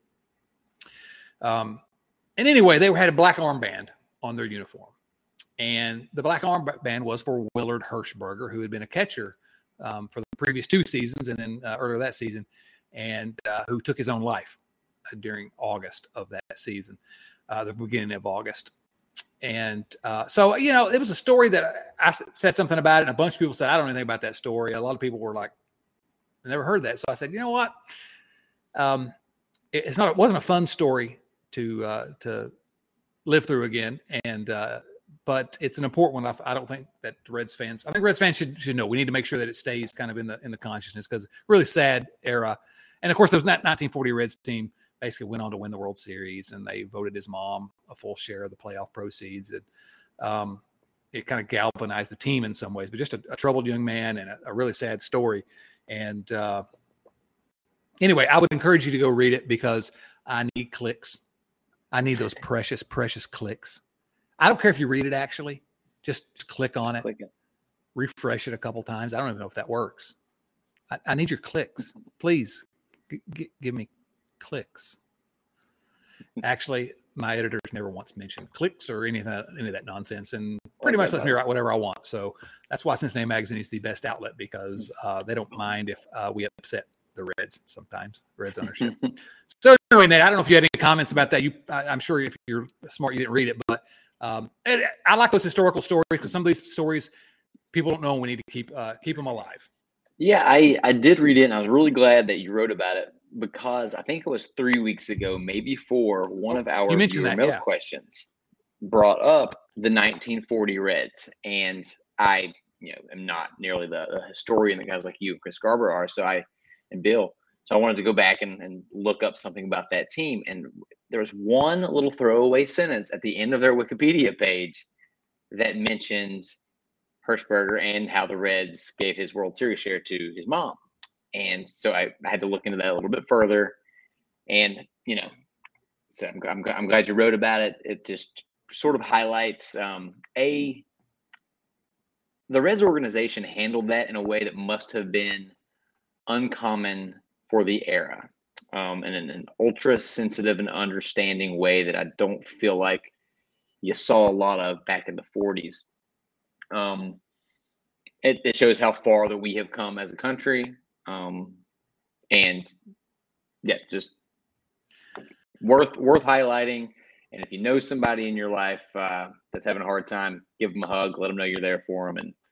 Speaker 3: Um, and anyway, they had a black armband on their uniform, and the black armband was for Willard Hirschberger, who had been a catcher um, for the previous two seasons, and then uh, earlier that season, and uh, who took his own life uh, during August of that season, uh, the beginning of August. And uh, so, you know, it was a story that I said something about it, and a bunch of people said, I don't know anything about that story. A lot of people were like, I never heard that. So I said, you know what? Um, it, it's not, it wasn't a fun story to uh, to live through again. And uh, but it's an important one. I, I don't think that Reds fans, I think Reds fans should should know. We need to make sure that it stays kind of in the in the consciousness because really sad era. And of course, there was that nineteen forty Reds team. Basically went on to win the World Series, and they voted his mom a full share of the playoff proceeds. And um, it kind of galvanized the team in some ways, but just a, a troubled young man and a, a really sad story. And uh, anyway, I would encourage you to go read it because I need clicks. I need those precious, precious clicks. I don't care if you read it, actually. Just, just click on it,
Speaker 4: click it,
Speaker 3: refresh it a couple times. I don't even know if that works. I, I need your clicks. Please g- g- give me clicks. Actually, my editors never once mentioned clicks or any of that, any of that nonsense, and pretty much lets me write whatever I want. So that's why Cincinnati Magazine is the best outlet because uh, they don't mind if uh, we upset the Reds sometimes, Reds ownership. So anyway, Nate, I don't know if you had any comments about that. You, I, I'm sure if you're smart, you didn't read it, but um, it, I like those historical stories because some of these stories people don't know. We need to keep uh, keep them alive.
Speaker 4: Yeah, I, I did read it, and I was really glad that you wrote about it because I think it was three weeks ago, maybe four, one of our
Speaker 3: you mentioned that,
Speaker 4: mail
Speaker 3: yeah.
Speaker 4: questions brought up the nineteen forty Reds. And I, you know, am not nearly the, the historian that guys like you and Chris Garber are. So I, and Bill, so I wanted to go back and, and look up something about that team. And there was one little throwaway sentence at the end of their Wikipedia page that mentions Hershberger and how the Reds gave his World Series share to his mom. And so I, I had to look into that a little bit further. And, you know, so I'm, I'm, I'm glad you wrote about it. It just sort of highlights, um, a, the Reds organization handled that in a way that must have been uncommon for the era, um, and in an ultra sensitive and understanding way that I don't feel like you saw a lot of back in the forties. Um, it, it shows how far that we have come as a country. Um, and yeah, just worth, worth highlighting. And if you know somebody in your life, uh, that's having a hard time, give them a hug, let them know you're there for them. And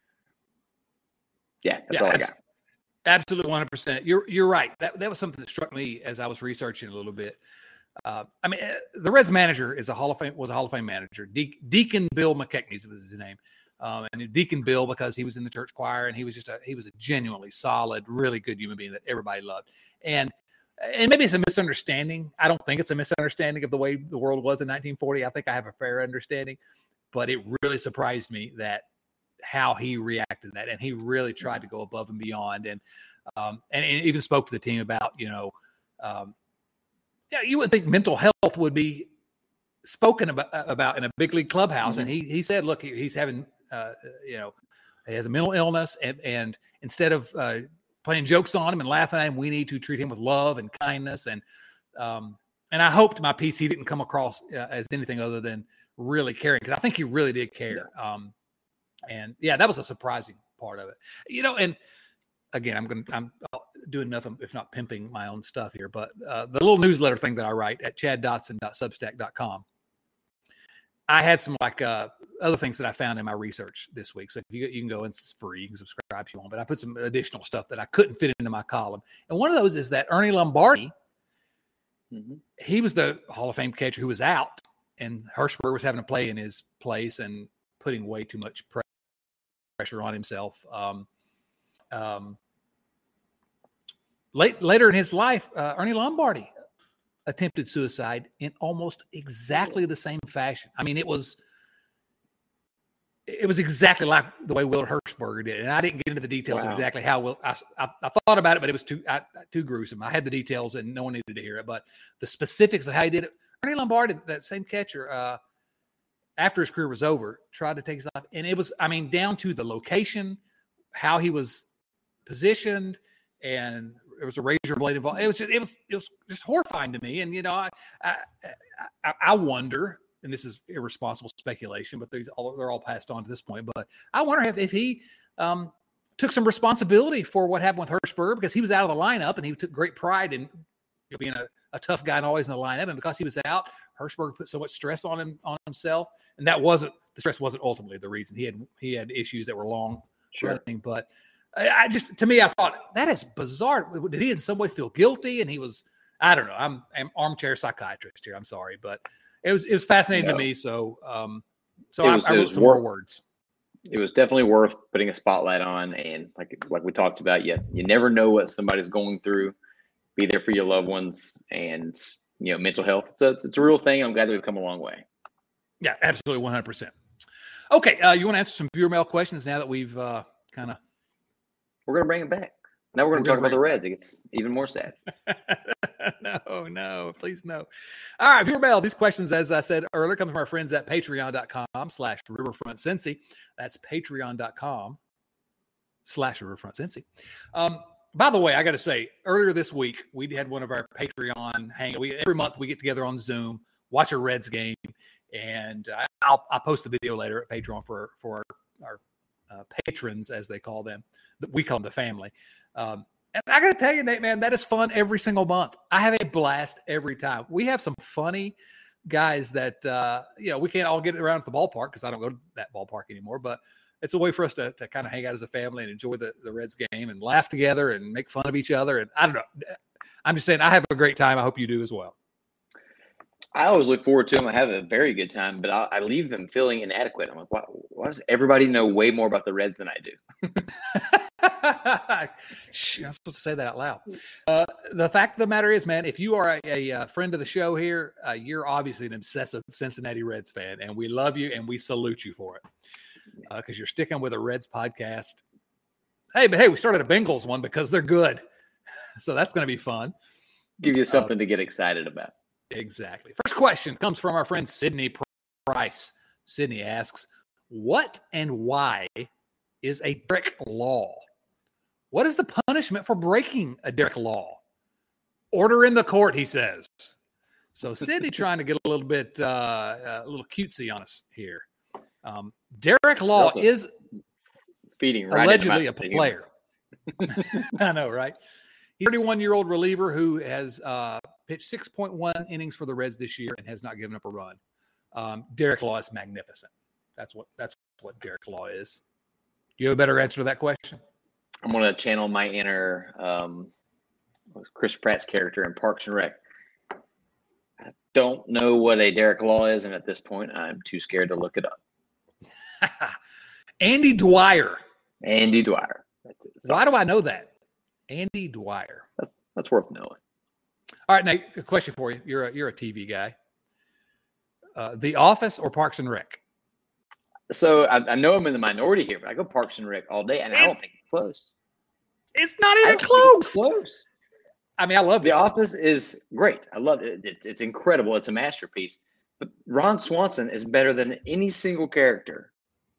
Speaker 4: yeah, that's
Speaker 3: yeah,
Speaker 4: all I
Speaker 3: abs-
Speaker 4: got.
Speaker 3: Absolutely, one hundred percent. You're you're right. That that was something that struck me as I was researching a little bit. Uh, I mean, the Reds manager is a Hall of Fame was a Hall of Fame manager. De- Deacon Bill McKechnie was his name, um, and Deacon Bill because he was in the church choir and he was just a he was a genuinely solid, really good human being that everybody loved. And and maybe it's a misunderstanding. I don't think it's a misunderstanding of the way the world was in nineteen forty. I think I have a fair understanding, but it really surprised me that how he reacted to that. And he really tried to go above and beyond. And, um, and, and even spoke to the team about, you know, um, yeah, you would think mental health would be spoken about, about in a big league clubhouse. Mm-hmm. And he, he said, look, he, he's having, uh, you know, he has a mental illness and, and instead of, uh, playing jokes on him and laughing at him, we need to treat him with love and kindness. And, um, and I hoped my piece, he didn't come across uh, as anything other than really caring. Cause I think he really did care. Yeah. Um, And yeah, that was a surprising part of it, you know, and again, I'm going to, I'm doing nothing if not pimping my own stuff here, but uh, the little newsletter thing that I write at chad dotson dot substack dot com, I had some like uh, other things that I found in my research this week. So if you, you can go and it's free, you can subscribe if you want, but I put some additional stuff that I couldn't fit into my column. And one of those is that Ernie Lombardi, mm-hmm. he was the Hall of Fame catcher who was out and Hershberger was having to play in his place and putting way too much pressure. pressure on himself. Um, um, late, later in his life, uh, Ernie Lombardi attempted suicide in almost exactly the same fashion. I mean, it was, it was exactly like the way Will Hershberger did. And I didn't get into the details wow. of exactly how Will, I, I, I thought about it, but it was too, I, too gruesome. I had the details and no one needed to hear it, but the specifics of how he did it, Ernie Lombardi, that same catcher, uh, after his career was over, tried to take his life. And it was, I mean, down to the location, how he was positioned, and there was a razor blade involved. It was just, it was, it was just horrifying to me. And, you know, I, I, I, I wonder, and this is irresponsible speculation, but these all, they're all passed on to this point, but I wonder if, if he um, took some responsibility for what happened with Hershberger, because he was out of the lineup and he took great pride in being a, a tough guy and always in the lineup. And because he was out, Hershberger put so much stress on him, on himself. And that wasn't, the stress wasn't ultimately the reason. He had, he had issues that were long
Speaker 4: sure.
Speaker 3: running, but I, I just, to me, I thought that is bizarre. Did he in some way feel guilty? And he was, I don't know. I'm, I'm armchair psychiatrist here. I'm sorry, but it was, it was fascinating no. to me. So, um, so I, was, I wrote some worth, more words.
Speaker 4: It was definitely worth putting a spotlight on. And like, like we talked about, you, you never know what somebody's going through. Be there for your loved ones, and you know, mental health. It's a, it's a real thing. I'm glad that we've come a long way.
Speaker 3: Yeah, absolutely, one hundred percent. Okay, uh, you want to answer some viewer mail questions now that we've uh, kind of.
Speaker 4: We're gonna bring it back. Now we're gonna we're talk gonna about the Reds. It gets even more sad.
Speaker 3: no, no, please no. All right, viewer mail. These questions, as I said earlier, come from our friends at patreon dot com slash Riverfront Cincy. That's patreon dot com slash Riverfront Cincy. Um, By the way, I got to say, earlier this week, we had one of our Patreon hang. We every month we get together on Zoom, watch a Reds game, and I, I'll I'll post the video later at Patreon for for our, our uh, patrons, as they call them. We call them the family. Um, and I got to tell you, Nate, man, that is fun every single month. I have a blast every time. We have some funny guys that uh, you know we can't all get around at the ballpark because I don't go to that ballpark anymore, but. It's a way for us to, to kind of hang out as a family and enjoy the, the Reds game and laugh together and make fun of each other. And I don't know. I'm just saying I have a great time. I hope you do as well.
Speaker 4: I always look forward to them. I have a very good time, but I, I leave them feeling inadequate. I'm like, why, why does everybody know way more about the Reds than I do?
Speaker 3: Shh, I'm supposed to say that out loud. Uh, the fact of the matter is, man, if you are a, a friend of the show here, uh, you're obviously an obsessive Cincinnati Reds fan, and we love you and we salute you for it because uh, you're sticking with a Reds podcast. Hey, but hey, we started a Bengals one because they're good, so that's going to be fun.
Speaker 4: Give you something
Speaker 3: uh,
Speaker 4: to get excited about.
Speaker 3: Exactly. First question comes from our friend Sydney Price. Sydney asks, what and why is a Derek law? What is the punishment for breaking a Derek law? Order in the court, he says. So Sydney trying to get a little bit, uh, a little cutesy on us here. Um, Derek Law
Speaker 4: also
Speaker 3: is
Speaker 4: feeding right
Speaker 3: allegedly a player. I know, right? He's a thirty-one-year-old reliever who has uh, pitched six point one innings for the Reds this year and has not given up a run. Um, Derek Law is magnificent. That's what that's what Derek Law is. Do you have a better answer to that question?
Speaker 4: I'm going to channel my inner um, Chris Pratt's character in Parks and Rec. I don't know what a Derek Law is, and at this point, I'm too scared to look it up.
Speaker 3: Andy Dwyer.
Speaker 4: Andy Dwyer. That's it.
Speaker 3: Why do I know that? Andy Dwyer.
Speaker 4: That's, that's worth knowing.
Speaker 3: All right, Nate, a question for you. You're a, you're a T V guy. Uh, The Office or Parks and Rec?
Speaker 4: So I, I know I'm in the minority here, but I go Parks and Rec all day, and I don't think it's close.
Speaker 3: It's not even close.
Speaker 4: It's close.
Speaker 3: I mean, I love
Speaker 4: The Office is great. I love it. It's, it's incredible. It's a masterpiece. But Ron Swanson is better than any single character.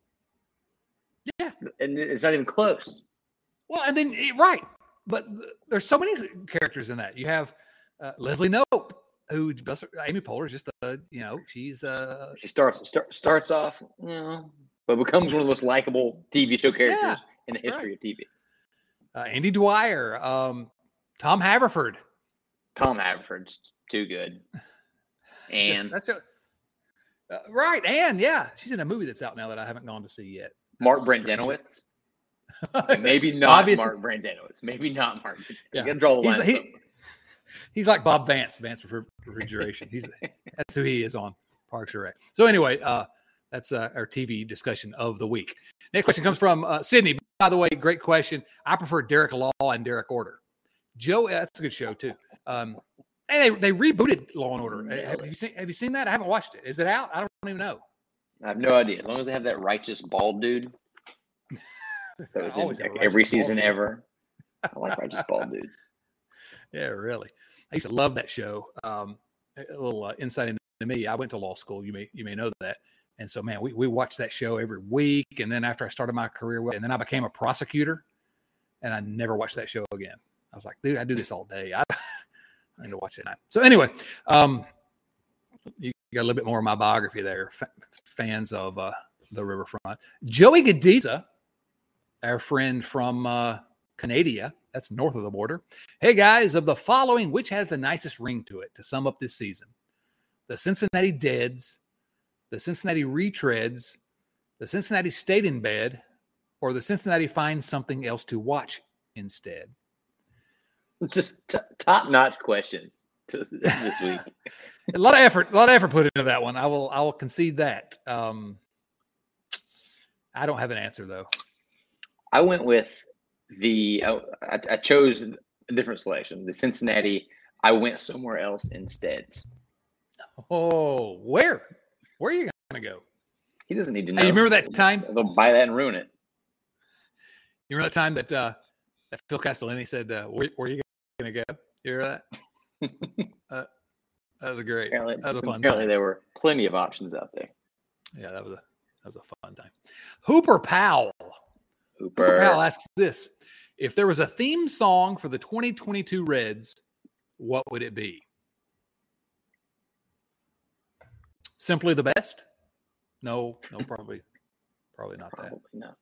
Speaker 3: Yeah.
Speaker 4: And it's not even close.
Speaker 3: Well, and then, right. But there's so many characters in that. You have uh, Leslie Knope, who does, Amy Poehler is just, uh, you know, she's. Uh,
Speaker 4: she starts start, starts off, you know, but becomes one of the most likable T V show characters yeah, in the history right. of T V.
Speaker 3: Uh, Andy Dwyer, um, Tom Haverford.
Speaker 4: Tom Haverford's too good. And
Speaker 3: that's a, uh, right, and yeah, she's in a movie that's out now that I haven't gone to see yet. That's
Speaker 4: Mark Brendanawicz. Maybe not Obviously. Mark Brendanawicz. Maybe not Mark. Yeah. You gotta draw the line.
Speaker 3: He's, he, he's like Bob Vance, Vance Refrigeration. He's that's who he is on Parks and Rec. So anyway, uh, that's uh, our T V discussion of the week. Next question comes from uh, Sydney. By the way, great question. I prefer Derek Law and Derek Order. Joe, that's a good show too. Um, and they, they rebooted Law and Order. Really? Have you seen? Have you seen that? I haven't watched it. Is it out? I don't even know.
Speaker 4: I have no idea. As long as they have that righteous bald dude. That was in every season dude. ever. I like righteous bald dudes.
Speaker 3: Yeah, really. I used to love that show. Um, a little uh, insight into me. I went to law school. You may you may know that. And so, man, we, we watched that show every week. And then after I started my career, and then I became a prosecutor, and I never watched that show again. I was like, dude, I do this all day. I, I need to watch it now. So anyway, um, you got a little bit more of my biography there. F- fans of uh, the Riverfront. Joey Gadiza, our friend from uh, Canada, that's north of the border. Hey, guys, of the following, which has the nicest ring to it to sum up this season? The Cincinnati Deads, the Cincinnati Retreads, the Cincinnati Stayed in Bed, or the Cincinnati Finds Something Else to Watch instead?
Speaker 4: Just t- top-notch questions this week.
Speaker 3: a lot of effort, a lot of effort put into that one. I will, I will concede that. Um, I don't have an answer though.
Speaker 4: I went with the. I, I chose a different selection. The Cincinnati. I went somewhere else instead.
Speaker 3: Oh, where? Where are you going to go?
Speaker 4: He doesn't need to know.
Speaker 3: Hey, you remember that time?
Speaker 4: They'll buy that and ruin it.
Speaker 3: You remember that time that uh, that Phil Castellini said, uh, "Where, where are you going to go?" You hear that? uh, that was a great.
Speaker 4: Apparently,
Speaker 3: that was a fun.
Speaker 4: Apparently,
Speaker 3: time.
Speaker 4: there were plenty of options out there.
Speaker 3: Yeah, that was a that was a fun time. Hooper Powell.
Speaker 4: Hooper.
Speaker 3: Hooper Powell asks this: if there was a theme song for the twenty twenty-two Reds, what would it be? Simply the Best? No, no, probably, probably not
Speaker 4: probably
Speaker 3: that.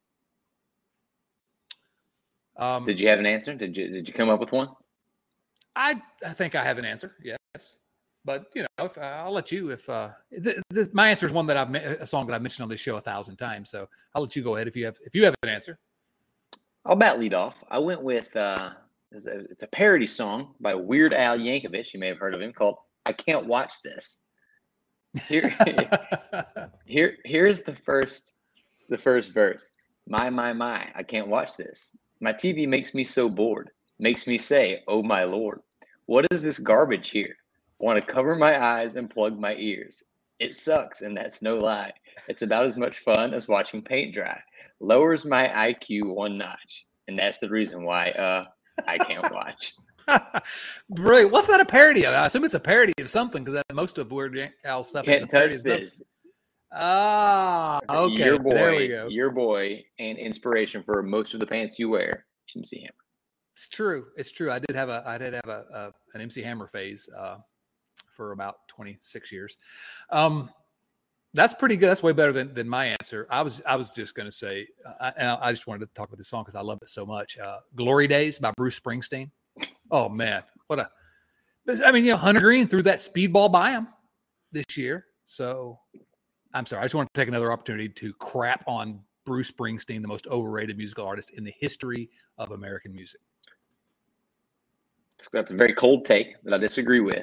Speaker 4: No.
Speaker 3: Um,
Speaker 4: did you have an answer? Did you did you come up with one?
Speaker 3: I I think I have an answer. Yes, but you know, if, uh, I'll let you. If uh, th- th- my answer is one that I've a song that I've mentioned on this show a thousand times, so I'll let you go ahead if you have if you have an answer.
Speaker 4: I'll bat lead off. I went with uh, It's a, it's a parody song by Weird Al Yankovic. You may have heard of him, called "I Can't Watch This." Here, here, here's the first, the first verse. My, my, my, I can't watch this. My T V makes me so bored. Makes me say, oh my Lord, what is this garbage here? Want to cover my eyes and plug my ears. It sucks, and that's no lie. It's about as much fun as watching paint dry. Lowers my I Q one notch, and that's the reason why uh I can't watch.
Speaker 3: Brilliant. What's that a parody of? I assume it's a parody of something, because most of Weird Al stuff
Speaker 4: Can't
Speaker 3: is a parody
Speaker 4: touch
Speaker 3: of something.
Speaker 4: this.
Speaker 3: Ah, okay.
Speaker 4: Your boy,
Speaker 3: there we go.
Speaker 4: Your boy, and inspiration for most of the pants you wear, M C Hammer.
Speaker 3: It's true. It's true. I did have a I did have a, a an M C Hammer phase uh, for about twenty-six years. Um, that's pretty good. That's way better than, than my answer. I was I was just going to say, uh, and I just wanted to talk about this song because I love it so much. Uh, "Glory Days" by Bruce Springsteen. Oh man, what a! I mean, you know, Hunter Green threw that speedball by him this year. So I'm sorry. I just want to take another opportunity to crap on Bruce Springsteen, the most overrated musical artist in the history of American music.
Speaker 4: That's a very cold take that I disagree with.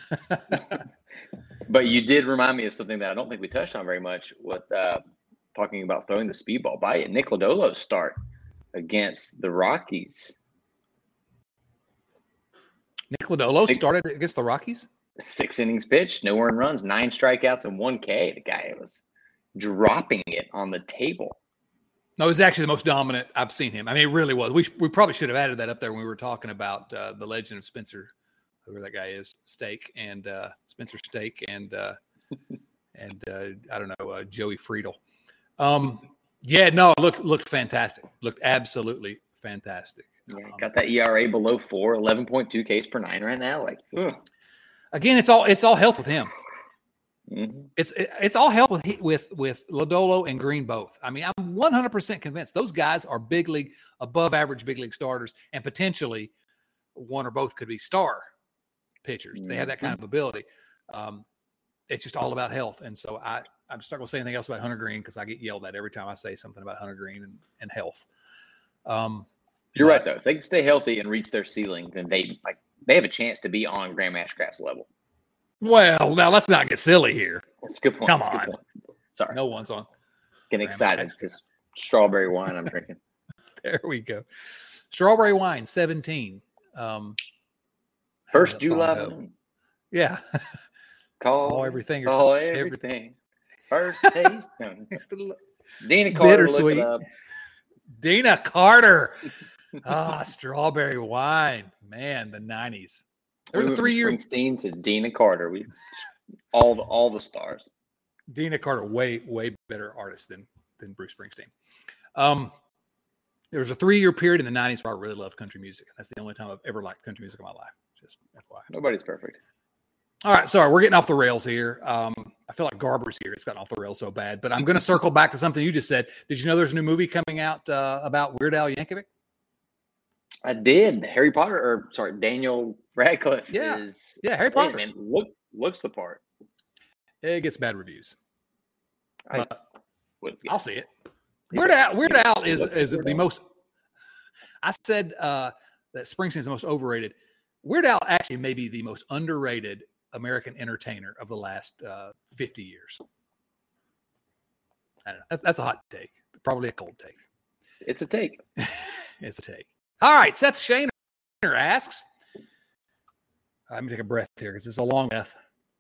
Speaker 4: But you did remind me of something that I don't think we touched on very much with uh, talking about throwing the speedball by it. Nick Lodolo's start against the Rockies.
Speaker 3: Nick Lodolo
Speaker 4: Six,
Speaker 3: started against the Rockies?
Speaker 4: Six innings pitched, no earned runs, nine strikeouts, and one K. The guy was dropping it on the table.
Speaker 3: No, it was actually the most dominant I've seen him. I mean, it really was. We we probably should have added that up there when we were talking about uh, the legend of Spencer, whoever that guy is, Stake, and uh, Spencer Stake, and uh, and uh, I don't know, uh, Joey Friedel. Um, yeah, no, looked looked fantastic. Looked absolutely fantastic.
Speaker 4: Yeah,
Speaker 3: Um,
Speaker 4: got that E R A below four, eleven point two Ks per nine right now. Like, ugh.
Speaker 3: Again, it's all it's all health with him.
Speaker 4: Mm-hmm.
Speaker 3: It's it's all help with with with Lodolo and Green both. I mean, I'm one hundred percent convinced those guys are big league, above average big league starters, and potentially one or both could be star pitchers. They have that kind of ability. Um, it's just all about health, and so I I'm just not going to say anything else about Hunter Green because I get yelled at every time I say something about Hunter Green and, and health. Um,
Speaker 4: You're
Speaker 3: but,
Speaker 4: right though. If they can stay healthy and reach their ceiling, then they like they have a chance to be on Graham Ashcraft's level.
Speaker 3: Well, now let's not get silly here.
Speaker 4: That's a good point.
Speaker 3: Come
Speaker 4: That's a
Speaker 3: on.
Speaker 4: good point. Sorry.
Speaker 3: No one's on.
Speaker 4: Getting excited. It's this strawberry wine I'm drinking.
Speaker 3: There we go. Strawberry wine, seventeen. Um,
Speaker 4: First July.
Speaker 3: Yeah.
Speaker 4: Call
Speaker 3: Saw everything.
Speaker 4: Saw
Speaker 3: everything.
Speaker 4: everything. First taste. No. Dina Carter,
Speaker 3: Bittersweet.
Speaker 4: look it up.
Speaker 3: Dina Carter. Ah, strawberry wine. Man, the nineties. There was
Speaker 4: We
Speaker 3: a
Speaker 4: went from
Speaker 3: three-year
Speaker 4: Springsteen to Dina Carter. We all the all the stars.
Speaker 3: Dina Carter, way, way better artist than than Bruce Springsteen. Um, there was a three-year period in the nineties where I really loved country music. That's the only time I've ever liked country music in my life. Just F Y I.
Speaker 4: Nobody's perfect.
Speaker 3: All right, sorry, we're getting off the rails here. Um, I feel like Garber's here. It's gotten off the rails so bad. But I'm going to circle back to something you just said. Did you know there's a new movie coming out uh, about Weird Al Yankovic?
Speaker 4: I did. Harry Potter, or sorry, Daniel Radcliffe
Speaker 3: Yeah.
Speaker 4: is
Speaker 3: Yeah, Harry
Speaker 4: hey,
Speaker 3: Potter.
Speaker 4: man, look looks the part.
Speaker 3: It gets bad reviews.
Speaker 4: I
Speaker 3: But
Speaker 4: would
Speaker 3: I'll see it. Weird Al, Weird Al is,
Speaker 4: What's
Speaker 3: is
Speaker 4: Weird
Speaker 3: the
Speaker 4: Al?
Speaker 3: most – I said uh, that Springsteen is the most overrated. Weird Al actually may be the most underrated American entertainer of the last uh, fifty years. I don't know. That's, that's a hot take. Probably a cold take.
Speaker 4: It's a take.
Speaker 3: It's a take. All right. Seth Shaner asks, let me take a breath here because it's a long breath.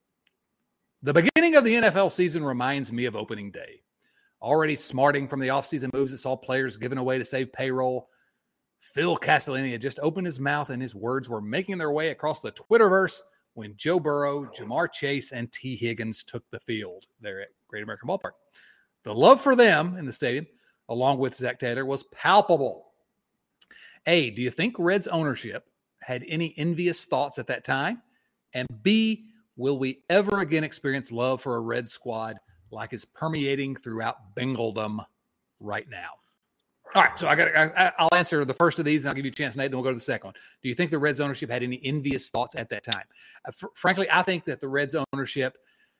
Speaker 3: The beginning of the N F L season reminds me of opening day. Already smarting from the offseason moves that saw players given away to save payroll. Phil Castellini had just opened his mouth and his words were making their way across the Twitterverse when Joe Burrow, Jamar Chase, and T. Higgins took the field there at Great American Ballpark. The love for them in the stadium, along with Zach Taylor, was palpable. A, do you think Reds ownership had any envious thoughts at that time? And B, will we ever again experience love for a Red squad like is permeating throughout Bengaldom right now? All right, so I got. I, I'll answer the first of these, and I'll give you a chance, Nate. Then we'll go to the second one. Do you think the Reds ownership had any envious thoughts at that time? Uh, fr- frankly, I think that the Reds ownership,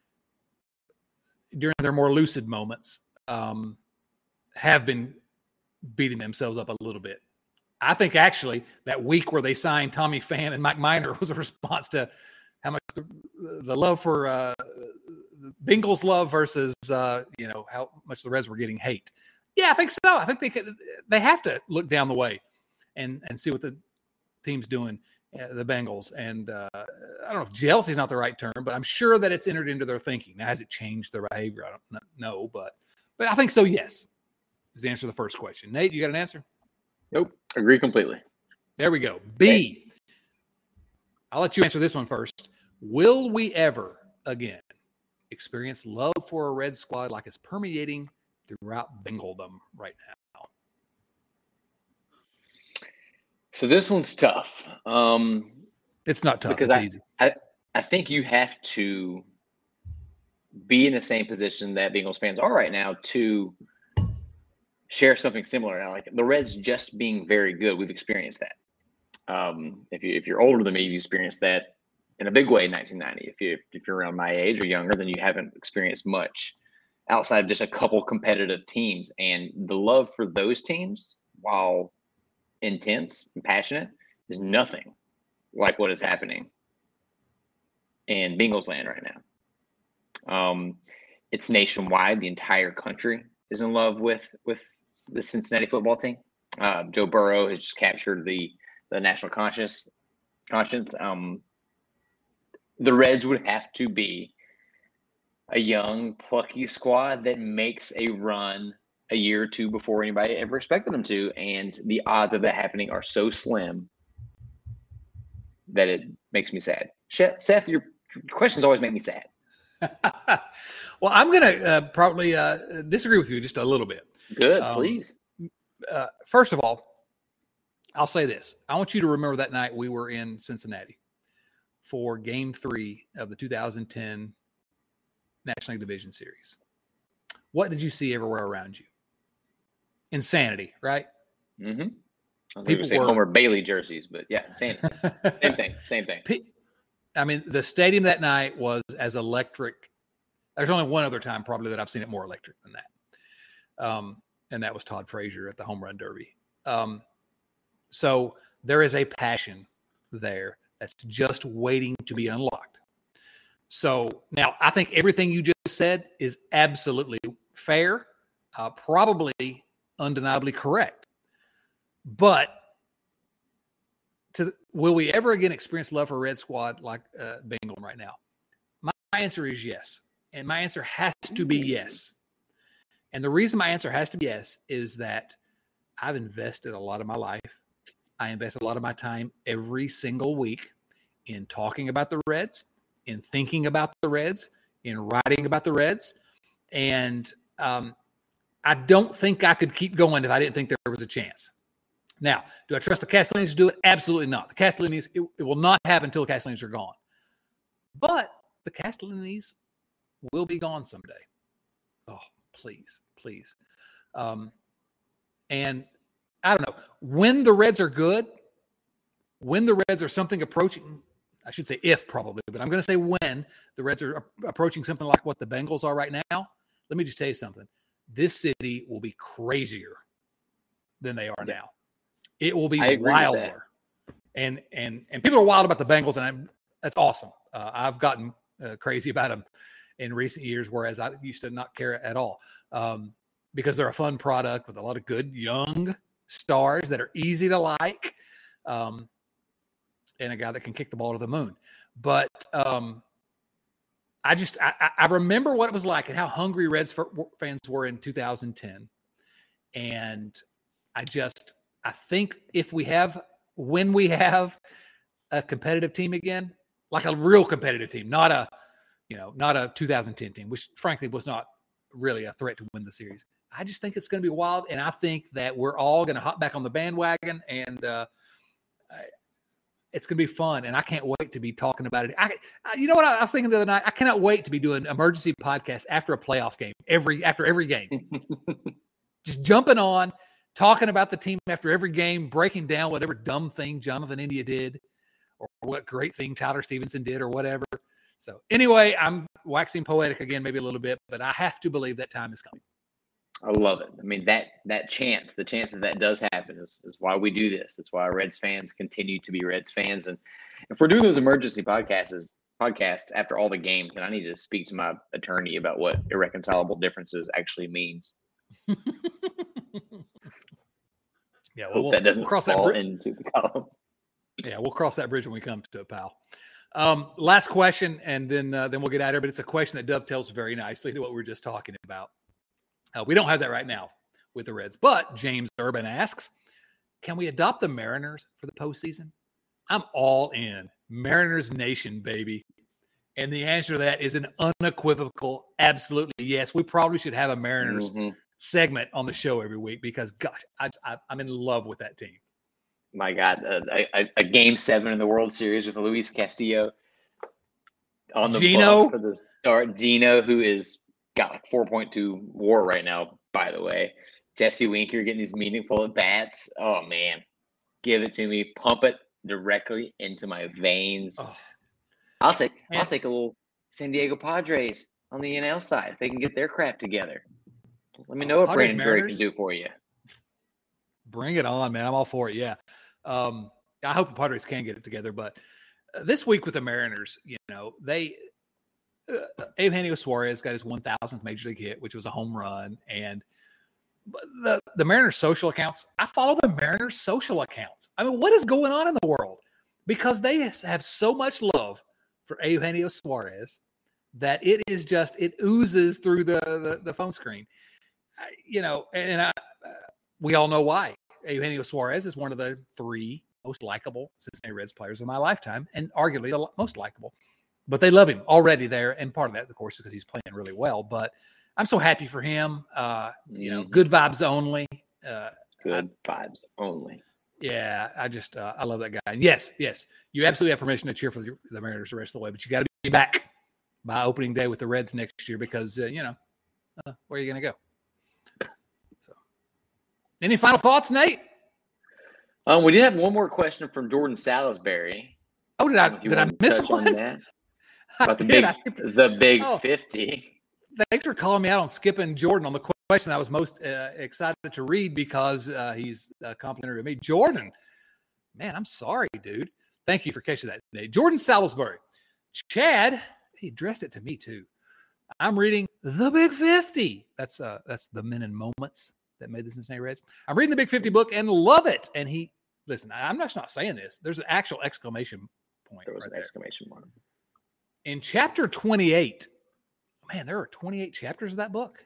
Speaker 3: during their more lucid moments, um, have been beating themselves up a little bit. I think actually that week where they signed Tommy Pham and Mike Minor was a response to how much the, the love for uh, Bengals love versus, uh, you know, how much the Reds were getting hate. Yeah, I think so. I think they could, they have to look down the way and, and see what the team's doing, uh, the Bengals. And uh, I don't know if jealousy is not the right term, but I'm sure that it's entered into their thinking. Now, has it changed their behavior? I don't know, but, but I think so, yes, is the answer to the first question. Nate, you got an answer?
Speaker 4: Nope. Agree completely.
Speaker 3: There we go. B. I'll let you answer this one first. Will we ever again experience love for a Red squad like it's permeating throughout Bengaldom right now?
Speaker 4: So this one's tough. Um,
Speaker 3: it's not tough.
Speaker 4: Because
Speaker 3: it's
Speaker 4: I,
Speaker 3: easy.
Speaker 4: I, I think you have to be in the same position that Bengals fans are right now to share something similar. Now, like the Reds just being very good, we've experienced that. Um, if you if you're older than me, you experienced that in a big way in nineteen ninety. If you if you're around my age or younger, then you haven't experienced much outside of just a couple competitive teams. And the love for those teams, while intense and passionate, is nothing like what is happening in Bengals land right now. Um, it's nationwide. The entire country is in love with with the Cincinnati football team. Uh, Joe Burrow has just captured the the national conscious conscience. Um, the Reds would have to be a young, plucky squad that makes a run a year or two before anybody ever expected them to, and the odds of that happening are so slim that it makes me sad. Seth, your questions always make me sad.
Speaker 3: Well, I'm going to uh, probably uh, disagree with you just a little bit.
Speaker 4: Good,
Speaker 3: um,
Speaker 4: please.
Speaker 3: Uh, first of all, I'll say this. I want you to remember that night we were in Cincinnati for game three of the two thousand ten National League Division Series. What did you see everywhere around you? Insanity, right?
Speaker 4: Mm-hmm. I
Speaker 3: People
Speaker 4: say
Speaker 3: were
Speaker 4: Homer Bailey jerseys, but yeah, same, same thing, same thing.
Speaker 3: I mean, the stadium that night was as electric. There's only one other time probably that I've seen it more electric than that. Um, and that was Todd Frazier at the Home Run Derby. Um, so there is a passion there that's just waiting to be unlocked. So now I think everything you just said is absolutely fair, uh, probably undeniably correct. But to, will we ever again experience love for a Red squad like uh, Bengal right now? My answer is yes. And my answer has to be yes. And the reason my answer has to be yes is that I've invested a lot of my life. I invest a lot of my time every single week in talking about the Reds, in thinking about the Reds, in writing about the Reds. And um, I don't think I could keep going if I didn't think there was a chance. Now, do I trust the Castellanos to do it? Absolutely not. The Castellanos, it, it will not happen until the Castellanos are gone. But the Castellanos will be gone someday. Oh, please, please. Um, and I don't know. When the Reds are good, when the Reds are something approaching, I should say if probably, but I'm going to say when the Reds are approaching something like what the Bengals are right now, let me just tell you something. This city will be crazier than they are now. It will be wilder. And and and people are wild about the Bengals, and I'm, that's awesome. Uh, I've gotten uh, crazy about them in recent years, whereas I used to not care at all um, because they're a fun product with a lot of good young stars that are easy to like, um, and a guy that can kick the ball to the moon. But um, I just I, I remember what it was like and how hungry Reds fans were in two thousand ten, and I just I think if we have when we have a competitive team again, like a real competitive team, not a you know not a two thousand ten team, which frankly was not really a threat to win the series. I just think it's going to be wild, and I think that we're all going to hop back on the bandwagon, and uh, it's going to be fun. And I can't wait to be talking about it. I, I, you know what I was thinking the other night? I cannot wait to be doing emergency podcasts after a playoff game, every after every game, just jumping on, talking about the team after every game, breaking down whatever dumb thing Jonathan India did, or what great thing Tyler Stevenson did, or whatever. So anyway, I'm waxing poetic again, maybe a little bit, but I have to believe that time is coming.
Speaker 4: I love it. I mean, that that chance, the chance that that does happen is, is why we do this. It's why Reds fans continue to be Reds fans. And if we're doing those emergency podcasts, podcasts after all the games, then I need to speak to my attorney about what irreconcilable differences actually means.
Speaker 3: Yeah, well,
Speaker 4: Hope
Speaker 3: we'll,
Speaker 4: that doesn't
Speaker 3: we'll cross
Speaker 4: fall
Speaker 3: that bridge.
Speaker 4: into the column.
Speaker 3: Yeah, we'll cross that bridge when we come to it, pal. Um, last question, and then uh, then we'll get out of here. But it's a question that dovetails very nicely to what we were just talking about. Uh, we don't have that right now with the Reds, but James Urban asks, can we adopt the Mariners for the postseason? I'm all in. Mariners Nation, baby. And the answer to that is an unequivocal, absolutely yes. We probably should have a Mariners mm-hmm. segment on the show every week because, gosh, I, I, I'm in love with that team.
Speaker 4: My God, a, a, a game seven in the World Series with Luis Castillo on the
Speaker 3: Gino
Speaker 4: for the start. Gino, who is got like four point two WAR right now, by the way. Jesse Winker getting these meaningful at bats. Oh man, give it to me. Pump it directly into my veins. Oh. I'll take man. I'll take a little San Diego Padres on the N L side if they can get their crap together. Let me know oh, what Padres Brandon Drury can do for you.
Speaker 3: Bring it on, man. I'm all for it. Yeah. Um, I hope the Padres can get it together. But uh, this week with the Mariners, you know, they uh, Eugenio Suarez got his one thousandth major league hit, which was a home run. And the, the Mariners social accounts, I follow the Mariners social accounts. I mean, what is going on in the world? Because they have so much love for Eugenio Suarez that it is just, it oozes through the, the, the phone screen. I, you know, and I, uh, we all know why. Eugenio Suarez is one of the three most likable Cincinnati Reds players of my lifetime, and arguably the most likable. But they love him already there, and part of that, of course, is because he's playing really well. But I'm so happy for him. Uh, you know, good vibes only. Uh,
Speaker 4: good I, vibes only.
Speaker 3: Yeah, I just uh, I love that guy. And yes, yes, you absolutely have permission to cheer for the, the Mariners the rest of the way, but you got to be back by opening day with the Reds next year because uh, you know uh, where are you going to go? Any final thoughts, Nate?
Speaker 4: Um, we did have one more question from Jordan Salisbury.
Speaker 3: Oh, did I did I miss one?
Speaker 4: On that. About the big, the big oh, fifty.
Speaker 3: Thanks for calling me out on skipping Jordan on the question I was most uh, excited to read because uh, he's uh, complimentary to me. Jordan, man, I'm sorry, dude. Thank you for catching that, Nate. Jordan Salisbury. Chad, he addressed it to me too. I'm reading the Big fifty. That's uh, that's the Men and Moments that made the Cincinnati Reds. I'm reading the Big fifty book and love it. And he, listen, I'm just not saying this. There's an actual exclamation point.
Speaker 4: There was
Speaker 3: right
Speaker 4: an exclamation point.
Speaker 3: In chapter twenty-eight, man, there are twenty-eight chapters of that book.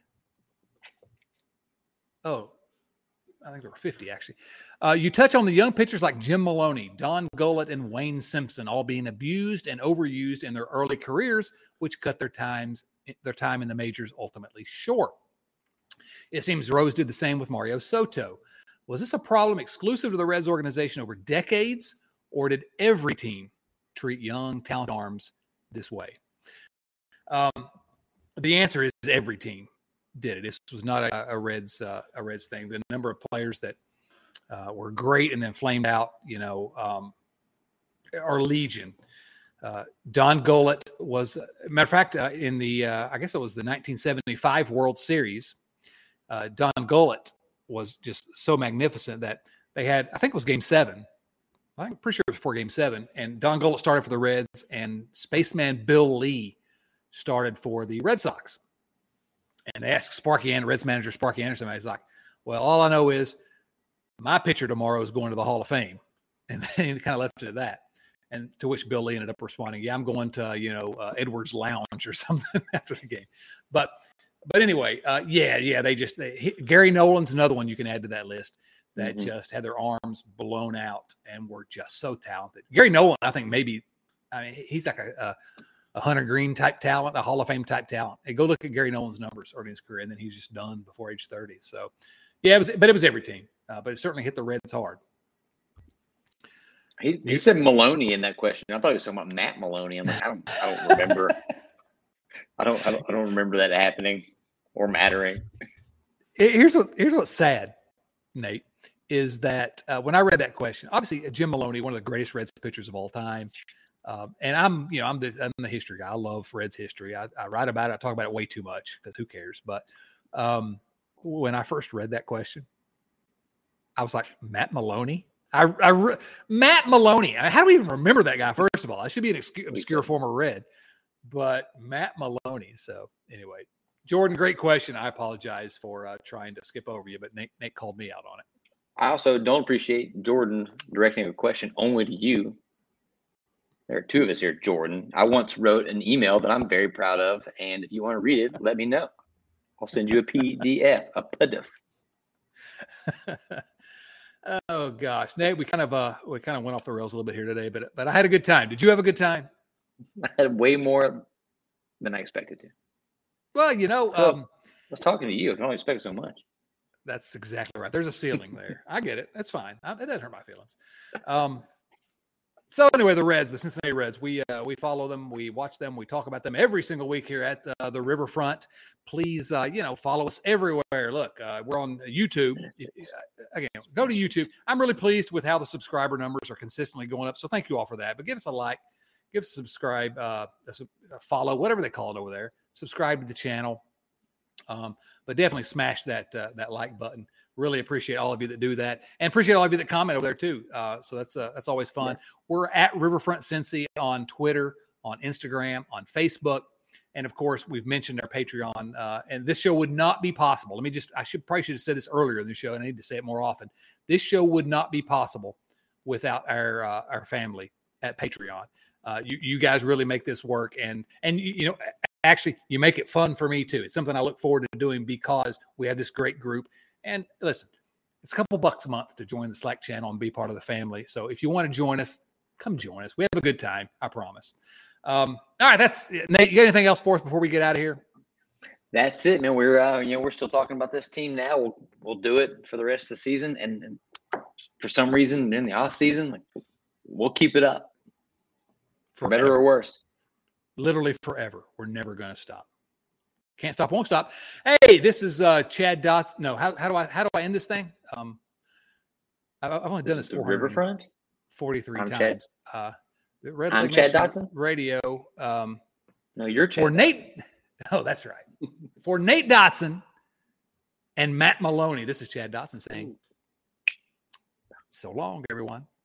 Speaker 3: Oh, I think there were fifty actually. Uh, you touch on the young pitchers like Jim Maloney, Don Gullett, and Wayne Simpson, all being abused and overused in their early careers, which cut their times, their time in the majors ultimately short. It seems Rose did the same with Mario Soto. Was this a problem exclusive to the Reds organization over decades, or did every team treat young talent arms this way? Um, the answer is every team did it. This was not a, a Reds uh, a Reds thing. The number of players that uh, were great and then flamed out, you know, um, are legion. Uh, Don Gullett was, matter of fact, uh, in the uh, I guess it was the nineteen seventy-five World Series. Uh, Don Gullett was just so magnificent that they had, I think it was game seven. I'm pretty sure it was before game seven. And Don Gullett started for the Reds and Spaceman Bill Lee started for the Red Sox. And they asked Sparky and Reds manager Sparky Anderson, he's like, well, all I know is my pitcher tomorrow is going to the Hall of Fame. And then he kind of left it at that. And to which Bill Lee ended up responding, yeah, I'm going to, you know, uh, Edwards Lounge or something after the game. But But anyway, uh, yeah, yeah, they just they, he, Gary Nolan's another one you can add to that list that mm-hmm. just had their arms blown out and were just so talented. Gary Nolan, I think maybe, I mean, he's like a, a, a Hunter Green type talent, a Hall of Fame type talent. Hey, go look at Gary Nolan's numbers early in his career, and then he's just done before age thirty. So, yeah, it was, but it was every team, uh, but it certainly hit the Reds hard.
Speaker 4: He, he said Maloney in that question. I thought he was talking about Matt Maloney. I'm like, I don't, I don't remember. I don't, I don't, I don't remember that happening. Or mattering.
Speaker 3: Here's what here's what's sad, Nate, is that uh, when I read that question, obviously Jim Maloney, one of the greatest Reds pitchers of all time, um, and I'm you know I'm the I'm the history guy. I love Reds history. I, I write about it. I talk about it way too much because who cares? But um, when I first read that question, I was like, Matt Maloney? I, I Matt Maloney. How do we even remember that guy? First of all, I should be an obscure, obscure former Red, but Matt Maloney. So anyway, Jordan, great question. I apologize for uh, trying to skip over you, but Nate, Nate called me out on it.
Speaker 4: I also don't appreciate Jordan directing a question only to you. There are two of us here, Jordan. I once wrote an email that I'm very proud of, and if you want to read it, let me know. I'll send you a P D F, a P D F.
Speaker 3: Oh gosh, Nate, we kind of uh we kind of went off the rails a little bit here today, but but I had a good time. Did you have a good time?
Speaker 4: I had way more than I expected to.
Speaker 3: Well, you know,
Speaker 4: so,
Speaker 3: um,
Speaker 4: I was talking to you. I can only expect so much.
Speaker 3: That's exactly right. There's a ceiling there. I get it. That's fine. I, it doesn't hurt my feelings. Um, so anyway, the Reds, the Cincinnati Reds, we uh, we follow them, we watch them, we talk about them every single week here at uh, the Riverfront. Please, uh, you know, follow us everywhere. Look, uh, we're on YouTube. Again, go to YouTube. I'm really pleased with how the subscriber numbers are consistently going up. So thank you all for that. But give us a like, give us a subscribe, uh, a, a follow, whatever they call it over there. Subscribe to the channel. Um, but definitely smash that uh, that like button. Really appreciate all of you that do that, and appreciate all of you that comment over there too. Uh, so that's uh, that's always fun. Yeah. We're at Riverfront Cincy on Twitter, on Instagram, on Facebook, and of course we've mentioned our Patreon. Uh, and this show would not be possible. Let me just I should probably should have said this earlier in the show, and I need to say it more often. This show would not be possible without our uh, our family at Patreon. Uh, you you guys really make this work, and and you, you know. Actually, you make it fun for me, too. It's something I look forward to doing because we have this great group. And listen, it's a couple bucks a month to join the Slack channel and be part of the family. So if you want to join us, come join us. We have a good time, I promise. Um, all right, that's Nate. You got anything else for us before we get out of here?
Speaker 4: That's it, man. We're uh, you know we're still talking about this team now. We'll we'll do it for the rest of the season, and, and for some reason in the off season, like, we'll keep it up, for better or worse.
Speaker 3: Literally forever. We're never going to stop. Can't stop, won't stop. Hey, this is uh, Chad Dots. No, how, how do I how do I end this thing? Um, I've, I've only done this, this
Speaker 4: Riverfront
Speaker 3: forty-three
Speaker 4: I'm
Speaker 3: times. Uh, the Red
Speaker 4: I'm Chad Dotson.
Speaker 3: Radio. Um,
Speaker 4: no, you're Chad.
Speaker 3: For
Speaker 4: Dotson.
Speaker 3: Nate. Oh, that's right. For Nate Dotson and Matt Maloney. This is Chad Dotson saying, "So long, everyone."